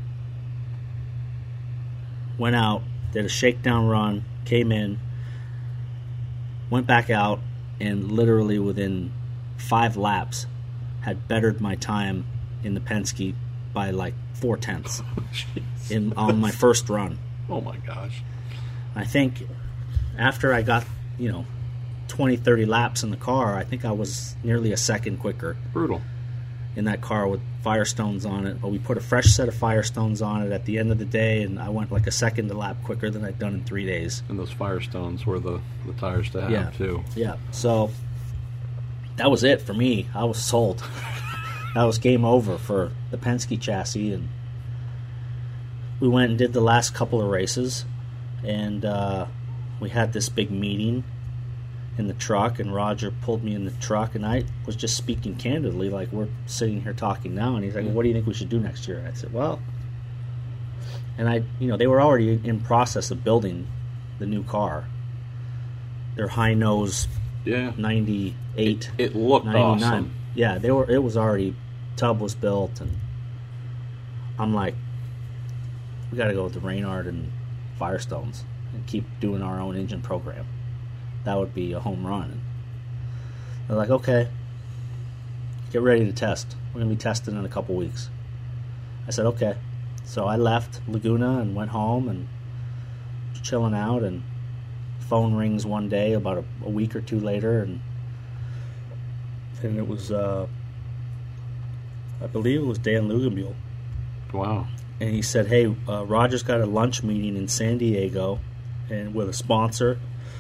B: went out, did a shakedown run, came in, went back out, and literally within five laps had bettered my time in the Penske by like four tenths in on my first run.
A: Oh my gosh.
B: I think after I got, you know, twenty, thirty laps in the car, I think I was nearly a second quicker
A: Brutal.
B: in that car with Firestones on it. But we put a fresh set of Firestones on it at the end of the day, and I went like a second a lap quicker than I'd done in three days.
A: And those Firestones were the, the tires to have,
B: Yeah.
A: too.
B: Yeah, so that was it for me. I was sold. That was game over for the Penske chassis, and we went and did the last couple of races, and uh, we had this big meeting in the truck, and Roger pulled me in the truck, and I was just speaking candidly, like we're sitting here talking now, and he's like, what do you think we should do next year? And I said, well, and I, you know, they were already in process of building the new car. Their high nose
A: Yeah.
B: ninety-eight,
A: It looked
B: ninety-nine.
A: awesome.
B: Yeah, they were. It was already, tub was built, and I'm like, we got to go with the Reynard and Firestones and keep doing our own engine program. That would be a home run. And they're like, okay, get ready to test. We're gonna be testing in a couple weeks. I said, okay. So I left Laguna and went home and chilling out, and phone rings one day about a, a week or two later, and and it was, uh, I believe it was Dan Luganbuehl,
A: Wow.
B: and he said, hey, uh, Roger's got a lunch meeting in San Diego and with a sponsor.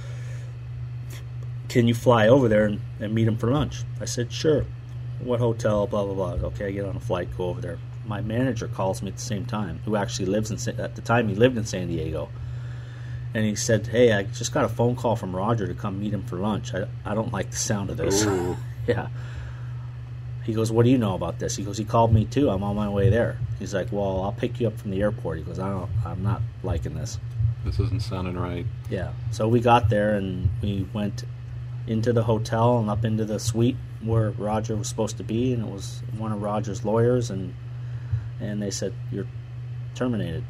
B: Can you fly over there and, and meet him for lunch? I said, sure. What hotel, blah, blah, blah. Okay, I get on a flight, go over there. My manager calls me at the same time, who actually lives in, Sa- at the time he lived in San Diego. And he said, hey, I just got a phone call from Roger to come meet him for lunch. I, I don't like the sound of this.
A: Ooh.
B: Yeah. He goes, what do you know about this? He goes, he called me too. I'm on my way there. He's like, well, I'll pick you up from the airport. He goes, I don't, I'm not liking this.
A: This isn't sounding right.
B: Yeah. So we got there and we went into the hotel and up into the suite where Roger was supposed to be, and it was one of Roger's lawyers, and and they said, you're terminated.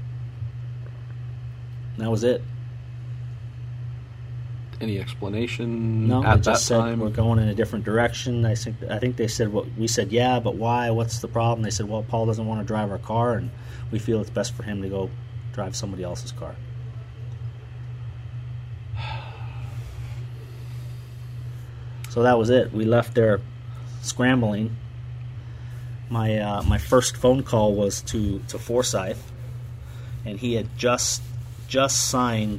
B: And that was it.
A: Any explanation
B: No,
A: at
B: they just
A: that
B: said
A: time?
B: we're going in a different direction. I think I think they said what we said. Yeah, but why? What's the problem? They said, well, Paul doesn't want to drive our car, and we feel it's best for him to go drive somebody else's car. So that was it. We left there scrambling. My uh, my first phone call was to, to Forsyth, and he had just just signed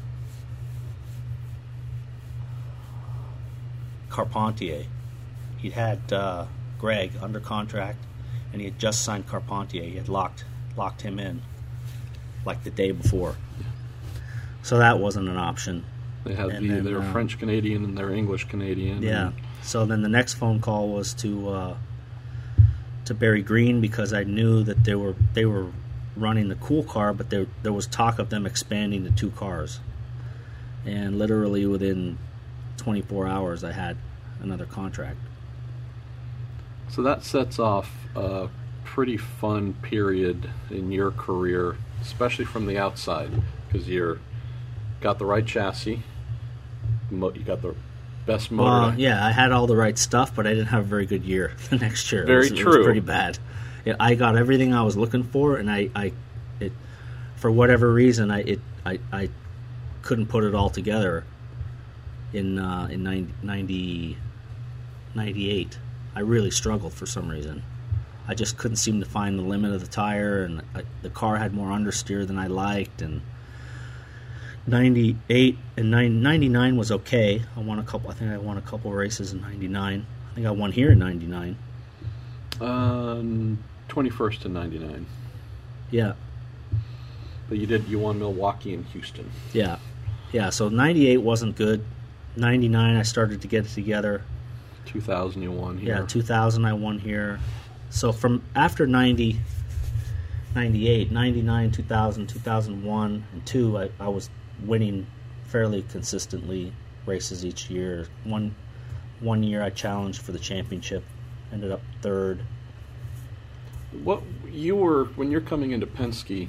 B: Carpentier. He'd had uh, Greg under contract, and he had just signed Carpentier. He had locked locked him in like the day before. So that wasn't an option.
A: They had
B: And
A: the,
B: then,
A: they were
B: uh,
A: French Canadian and they're English Canadian.
B: Yeah.
A: and-
B: So then the next phone call was to uh, to Barry Green, because I knew that they were they were running the cool car, but there there was talk of them expanding to two cars. And literally within twenty-four hours, I had another contract.
A: So that sets off uh, pretty fun period in your career, especially from the outside, because you're got the right chassis, mo- you got the best motor.
B: Well, yeah, I had all the right stuff, but I didn't have a very good year the next year.
A: Very
B: it was,
A: true.
B: It was pretty bad. It, I got everything I was looking for, and I, I it, for whatever reason, I it I, I couldn't put it all together in uh, in ninety, ninety-eight. I really struggled for some reason. I just couldn't seem to find the limit of the tire, and I, the car had more understeer than I liked, and ninety-eight and ninety-nine was okay. I won a couple. I think I won a couple races in ninety-nine. I think I won here in ninety-nine.
A: Um, twenty-first to ninety-nine.
B: Yeah.
A: But you did. You won Milwaukee and Houston.
B: Yeah, yeah. So ninety-eight wasn't good. ninety-nine, I started to get it together.
A: two thousand, you won here.
B: Yeah, two thousand, I won here. So from after ninety, ninety-eight, ninety-nine, two thousand, two thousand one, and two, I, I was winning fairly consistently races each year. One one year I challenged for the championship, ended up third.
A: What you were when you're coming into Penske,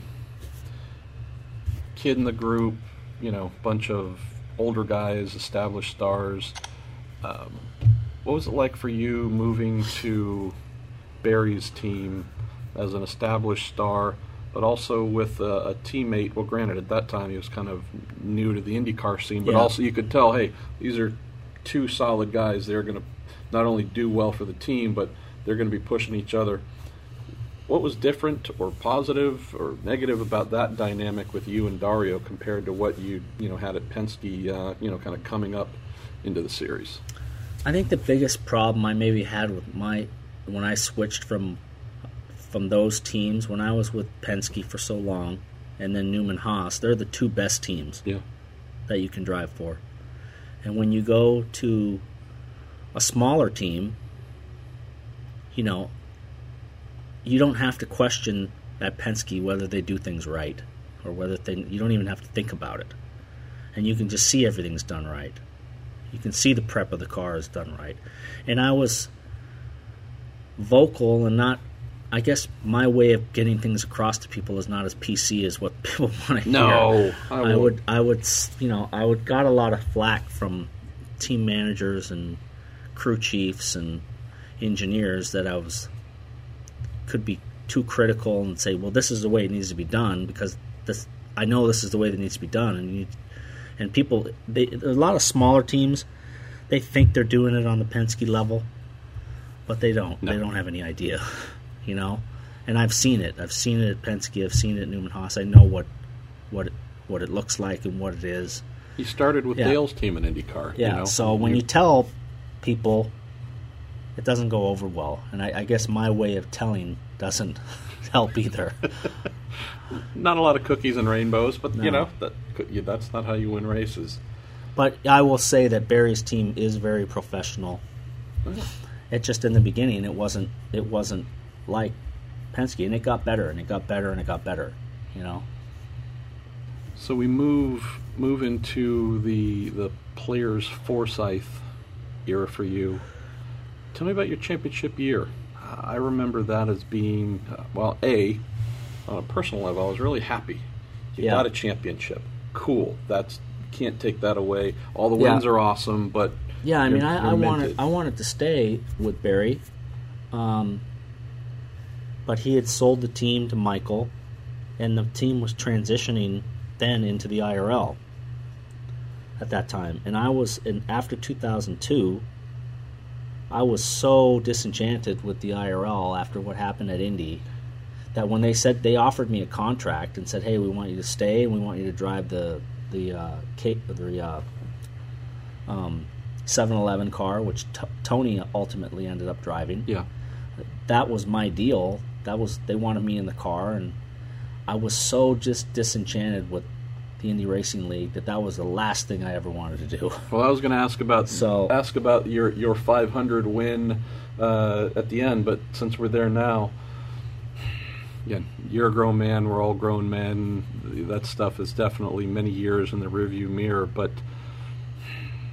A: kid in the group, you know, bunch of older guys, established stars. Um, what was it like for you moving to Barry's team as an established star, but also with a, a teammate? Well, granted, at that time he was kind of new to the IndyCar scene, but
B: yeah.
A: also you could tell, hey, these are two solid guys. They're going to not only do well for the team, but they're going to be pushing each other. What was different or positive or negative about that dynamic with you and Dario compared to what you you know had at Penske, uh, you know, kind of coming up into the series?
B: I think the biggest problem I maybe had with my when I switched from from those teams, when I was with Penske for so long, and then Newman Haas, they're the two best teams
A: yeah.
B: that you can drive for. And when you go to a smaller team, you know, you don't have to question at Penske whether they do things right or whether they, you don't even have to think about it. And you can just see everything's done right. You can see the prep of the car is done right. And I was vocal and not, I guess my way of getting things across to people is not as P C as what people want to hear.
A: No, I,
B: I would, I would, you know, I would got a lot of flack from team managers and crew chiefs and engineers that I was could be too critical and say, well, this is the way it needs to be done because this, I know this is the way that needs to be done, and you, and people, they, a lot of smaller teams, they think they're doing it on the Penske level, but they don't. No. They don't have any idea, you know. And I've seen it. I've seen it at Penske. I've seen it at Newman Haas. I know what what it, what it looks like and what it is.
A: He started with
B: yeah.
A: Dale's team in IndyCar.
B: Yeah.
A: You know?
B: So when you tell people, it doesn't go over well, and I, I guess my way of telling doesn't help either.
A: Not a lot of cookies and rainbows, but
B: no.
A: you know that that's not how you win races.
B: But I will say that Barry's team is very professional. It just in the beginning it wasn't it wasn't like Penske, and it got better and it got better and it got better, you know.
A: So we move move into the the Players Forsyth era for you. Tell me about your championship year. I remember that as being, uh, well, A, on a personal level, I was really happy. You
B: yeah.
A: got a championship. Cool. That's can't take that away. All the wins
B: yeah.
A: are awesome, but
B: yeah, I mean, I, I wanted I wanted to stay with Barry, um, but he had sold the team to Michael, and the team was transitioning then into the I R L at that time, and I was in after two thousand two. I was so disenchanted with the I R L after what happened at Indy that when they said they offered me a contract and said, "Hey, we want you to stay and we want you to drive the the uh, Cape, the uh, um, seven eleven car," which t- Tony ultimately ended up driving.
A: Yeah,
B: that was my deal. That was they wanted me in the car, and I was so just disenchanted with the Indy Racing League that that was the last thing I ever wanted to do.
A: Well, I was going to ask about
B: so,
A: ask about your your five hundred win uh, at the end, but since we're there now, yeah, you're a grown man. We're all grown men. That stuff is definitely many years in the rearview mirror. But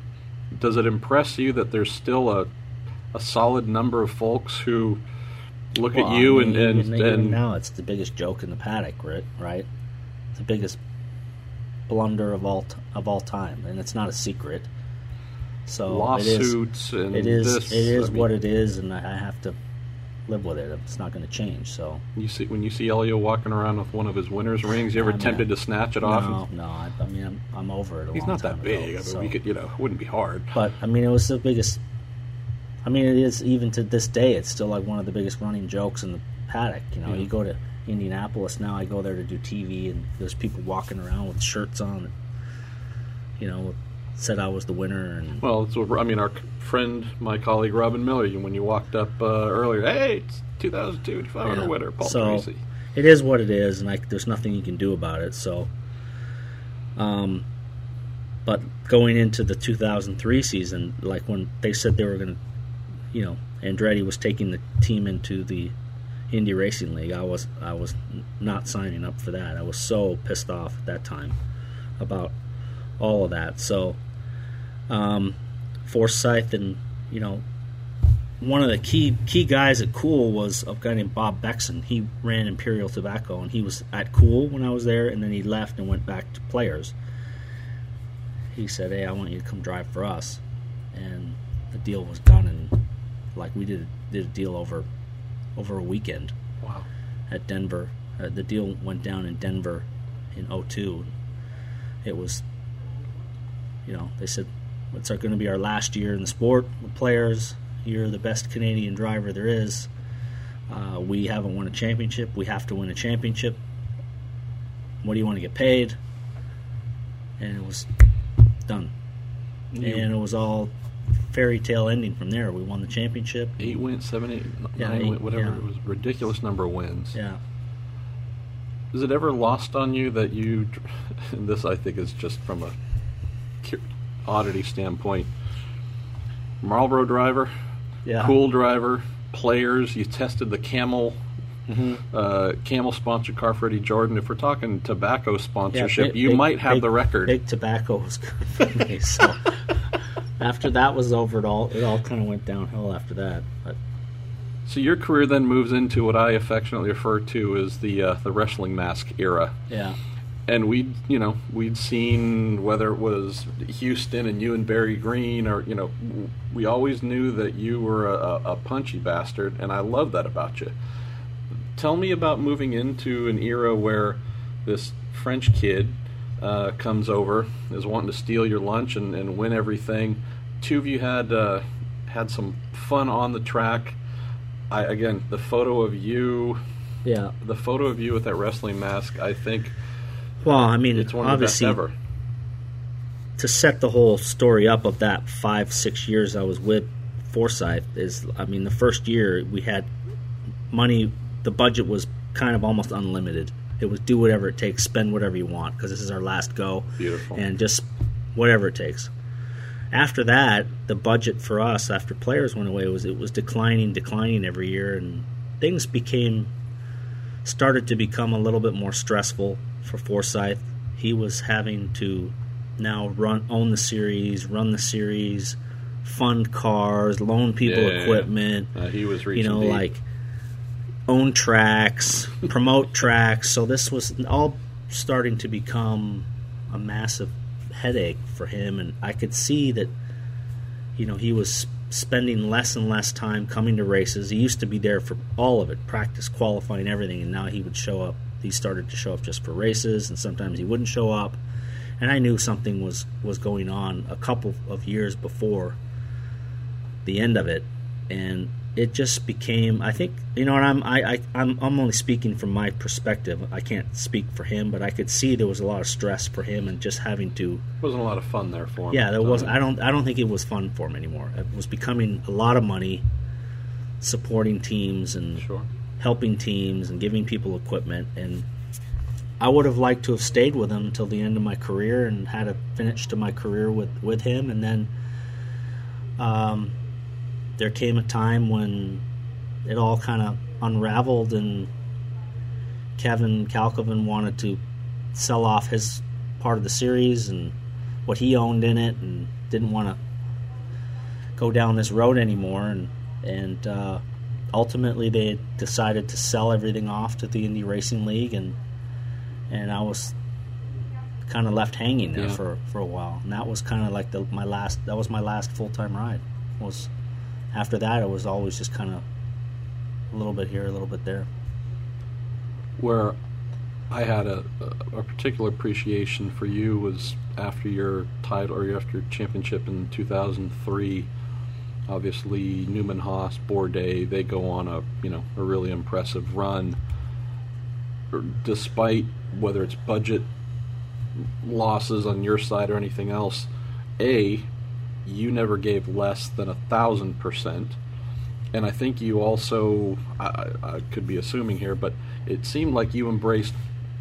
A: does it impress you that there's still a a solid number of folks who, look
B: Well,
A: at you
B: I mean,
A: and and,
B: even, even
A: and
B: now it's the biggest joke in the paddock, right? Right? The biggest blunder of all t- of all time, and it's not a secret. So
A: lawsuits
B: it is,
A: and
B: it is
A: this,
B: it is
A: I mean,
B: what it is, and I I have to live with it. It's not going to change. So
A: You see when you see Elio walking around with one of his winner's rings, you ever
B: I'm
A: tempted
B: not-
A: to snatch it off?
B: no,
A: and-
B: no. I, I mean, I'm I'm over it. A
A: He's
B: long
A: not
B: time
A: that big.
B: ago,
A: I mean,
B: so.
A: we could, you know, it wouldn't be hard.
B: But I mean, it was the biggest. I mean, it is even to this day. It's still like one of the biggest running jokes in the paddock. You know,
A: Yeah.
B: you go to Indianapolis now. I go there to do T V, and there's people walking around with shirts on. That, you know, said I was the winner, and
A: Well, it's what, I mean, our friend, my colleague Robin Miller, you- when you walked up uh, earlier, hey, it's two thousand two five hundred
B: Yeah.
A: winner, Paul
B: So-
A: Tracy.
B: it is what it is, and like there's nothing you can do about it. So, um, but going into the two thousand three season, like when they said they were going to, you know, Andretti was taking the team into the Indy Racing League, I was I was not signing up for that. I was so pissed off at that time about all of that. So, um, Forsyth and you know. One of the key key guys at Cool was a guy named Bob Bexon. He ran Imperial Tobacco, and he was at Cool when I was there, and then he left and went back to Players. He said, "Hey, I want you to come drive for us," and the deal was done. And like we did did a deal over over a weekend
A: Wow.
B: at Denver. Uh, the deal went down in Denver in oh two. It was, you know, they said it's going to be our last year in the sport with Players. You're the best Canadian driver there is. Uh, we haven't won a championship. We have to win a championship. What do you want to get paid? And it was done.
A: You-
B: And it was all fairy tale ending from there. We won the championship.
A: Eight wins, seven, eight,
B: Yeah,
A: nine,
B: eight,
A: win- whatever.
B: yeah.
A: It was a ridiculous number of wins.
B: Yeah.
A: Is it ever lost on you that you, and this I think is just from a cu- oddity standpoint, Marlboro driver,
B: Yeah.
A: Cool driver, Players, you tested the Camel,
B: Mm-hmm.
A: uh, Camel sponsored car for Eddie Jordan. If we're talking tobacco sponsorship,
B: big-
A: you
B: big-
A: might have
B: big-
A: the record.
B: Big tobacco was good for me. So after that was over, it all it all kind of went downhill after that. But
A: So your career then moves into what I affectionately refer to as the uh, the wrestling mask era.
B: yeah,
A: And we'd, you know, we'd seen whether it was Houston and you and Barry Green, or you know, w- we always knew that you were a, a punchy bastard, and I love that about you. Tell me about moving into an era where this French kid uh, comes over, is wanting to steal your lunch and, and win everything. Two of you had uh, had some fun on the track. I, again, the photo of you,
B: yeah.
A: the photo of you with that wrestling mask, I think.
B: Well, I mean,
A: It's one of the best
B: obviously,
A: ever.
B: to set the whole story up of that five, six years I was with Forsyth is, I mean, the first year we had money, the budget was kind of almost unlimited. It was do whatever it takes, spend whatever you want, because this is our last go.
A: Beautiful.
B: And just whatever it takes. After that, the budget for us, after Players went away, was it was declining, declining every year, and things became, started to become a little bit more stressful for Forsyth. He was having to now run, own the series, run the series, fund cars, loan people
A: Yeah, yeah, yeah.
B: equipment,
A: Uh, he was
B: you
A: reaching
B: know,
A: deep.
B: like own tracks, promote tracks. So this was all starting to become a massive headache for him, and I could see that, you know, he was spending less and less time coming to races. He used to be there for all of it, practice, qualifying, everything, and now he would show up. He started to show up just for races, and sometimes he wouldn't show up. And I knew something was, was going on a couple of years before the end of it, and it just became, I think, you know, and I'm I, I I'm I'm only speaking from my perspective. I can't speak for him, but I could see there was a lot of stress for him, and just having to.
A: Wasn't a lot of fun there for him.
B: Yeah, there
A: at the
B: was.
A: time.
B: I don't. I don't think it was fun for him anymore. It was becoming a lot of money, supporting teams and
A: Sure.
B: helping teams and giving people equipment. And I would have liked to have stayed with him until the end of my career and had a finish to my career with with him. And then, um, there came a time when it all kind of unraveled, and Kevin Kalkoven wanted to sell off his part of the series and what he owned in it, and didn't want to go down this road anymore. And and uh, ultimately they decided to sell everything off to the Indy Racing League, and and I was kind of left hanging there yeah. for, for a while. And that was kind of like the my last that was my last full-time ride. Was after that it was always just kind of a little bit here, a little bit there.
A: Where I had a, a particular appreciation for you was after your title or after your championship in two thousand three. Obviously, Newman Haas, Bourdais, they go on a you know a really impressive run. Despite whether it's budget losses on your side or anything else, A, you never gave less than a thousand percent, and I think you also I, I could be assuming here, but it seemed like you embraced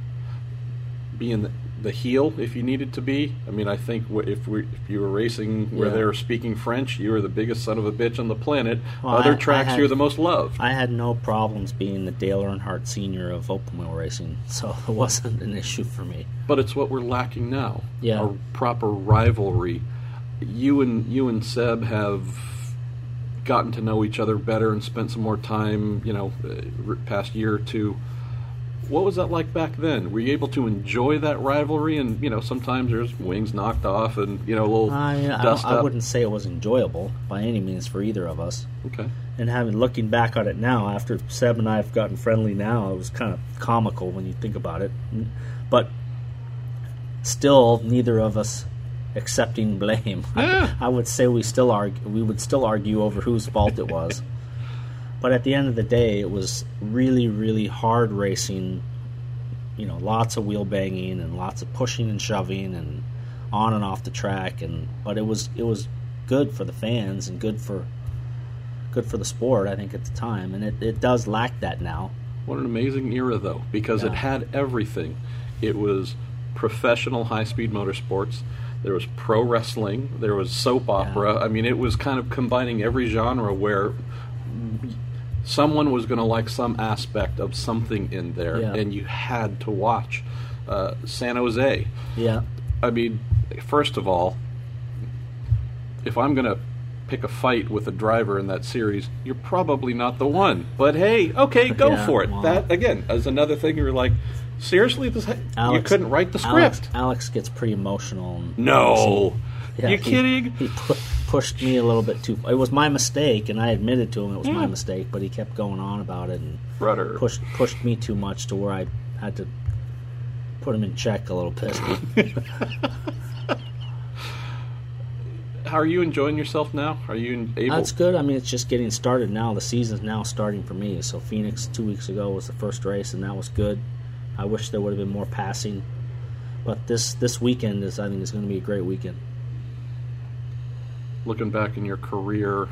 A: being the, the heel if you needed to be. I mean, I think if we if you were racing where
B: yeah.
A: they were speaking French, you were the biggest son of a bitch on the planet.
B: Well,
A: Other
B: I,
A: tracks,
B: I had,
A: you're the most loved.
B: I had no problems being the Dale Earnhardt Senior of open wheel racing, so it wasn't an issue for me.
A: But it's what we're lacking now.
B: Yeah.
A: A proper rivalry. You and you and Seb have gotten to know each other better and spent some more time, you know, past year or two. What was that like back then? Were you able to enjoy that rivalry? And, you know, sometimes there's wings knocked off and, you know, a little
B: I, mean,
A: dust
B: I, I
A: up.
B: wouldn't say it was enjoyable by any means for either of us.
A: Okay.
B: And having looking back on it now, after Seb and I have gotten friendly now, it was kind of comical when you think about it. But still, neither of us accepting blame.
A: Yeah.
B: I, I would say we still argue, we would still argue over whose fault it was. But at the end of the day, it was really, really hard racing. You know, lots of wheel banging and lots of pushing and shoving and on and off the track. And but it was it was good for the fans and good for good for the sport, I think, at the time. And it, it does lack that now.
A: What an amazing era, though, because
B: Yeah.
A: it had everything. It was professional high-speed motorsports. There was pro wrestling. There was soap opera.
B: Yeah.
A: I mean, it was kind of combining every genre where someone was going to like some aspect of something in there,
B: Yeah.
A: and you had to watch. Uh, San Jose.
B: Yeah.
A: I mean, first of all, if I'm going to pick a fight with a driver in that series, you're probably not the one. But hey, okay, go
B: Yeah,
A: for it.
B: well.
A: That, again, is another thing you're like, seriously? This, you
B: Alex-
A: couldn't write the script.
B: Alex, Alex gets pretty emotional. And
A: No.
B: Yeah,
A: you
B: he-
A: kidding?
B: He pu- pushed me a little bit too. It was my mistake, and I admitted to him it was my mistake. But he kept going on about it and
A: Rudder.
B: pushed pushed me too much to where I had to put him in check a little bit.
A: How are you enjoying yourself now? Are you able?
B: That's good. I mean, it's just getting started now. The season's now starting for me. So Phoenix two weeks ago was the first race, and that was good. I wish there would have been more passing, but this this weekend is I think is going to be a great weekend.
A: Looking back in your career,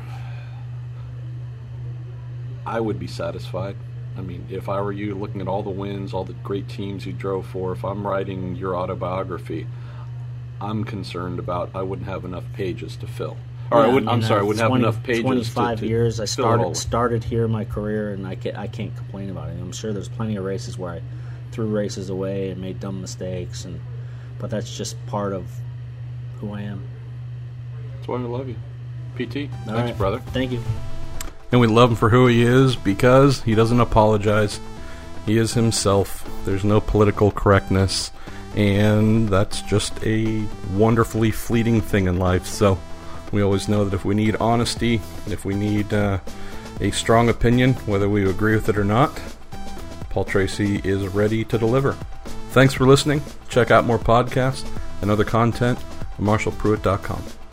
A: I would be satisfied. I mean, if I were you, looking at all the wins, all the great teams you drove for, if I'm writing your autobiography, I'm concerned about I wouldn't have enough pages to fill. Or
B: Yeah,
A: I wouldn't,
B: I
A: I'm
B: mean,
A: sorry, I
B: uh,
A: wouldn't have
B: twenty
A: enough pages
B: twenty-five
A: to, to
B: years. I
A: fill it all.
B: started started here in my career, and I can't, I can't complain about it. I'm sure there's plenty of races where I threw races away and made dumb mistakes, and but that's just part of who I am.
A: That's why I love you. P T,
B: All
A: thanks,
B: right.
A: brother.
B: Thank you.
A: And we love him for who he is because he doesn't apologize. He is himself. There's no political correctness. And that's just a wonderfully fleeting thing in life. So we always know that if we need honesty, if we need uh, a strong opinion, whether we agree with it or not, Paul Tracy is ready to deliver. Thanks for listening. Check out more podcasts and other content at marshall pruitt dot com.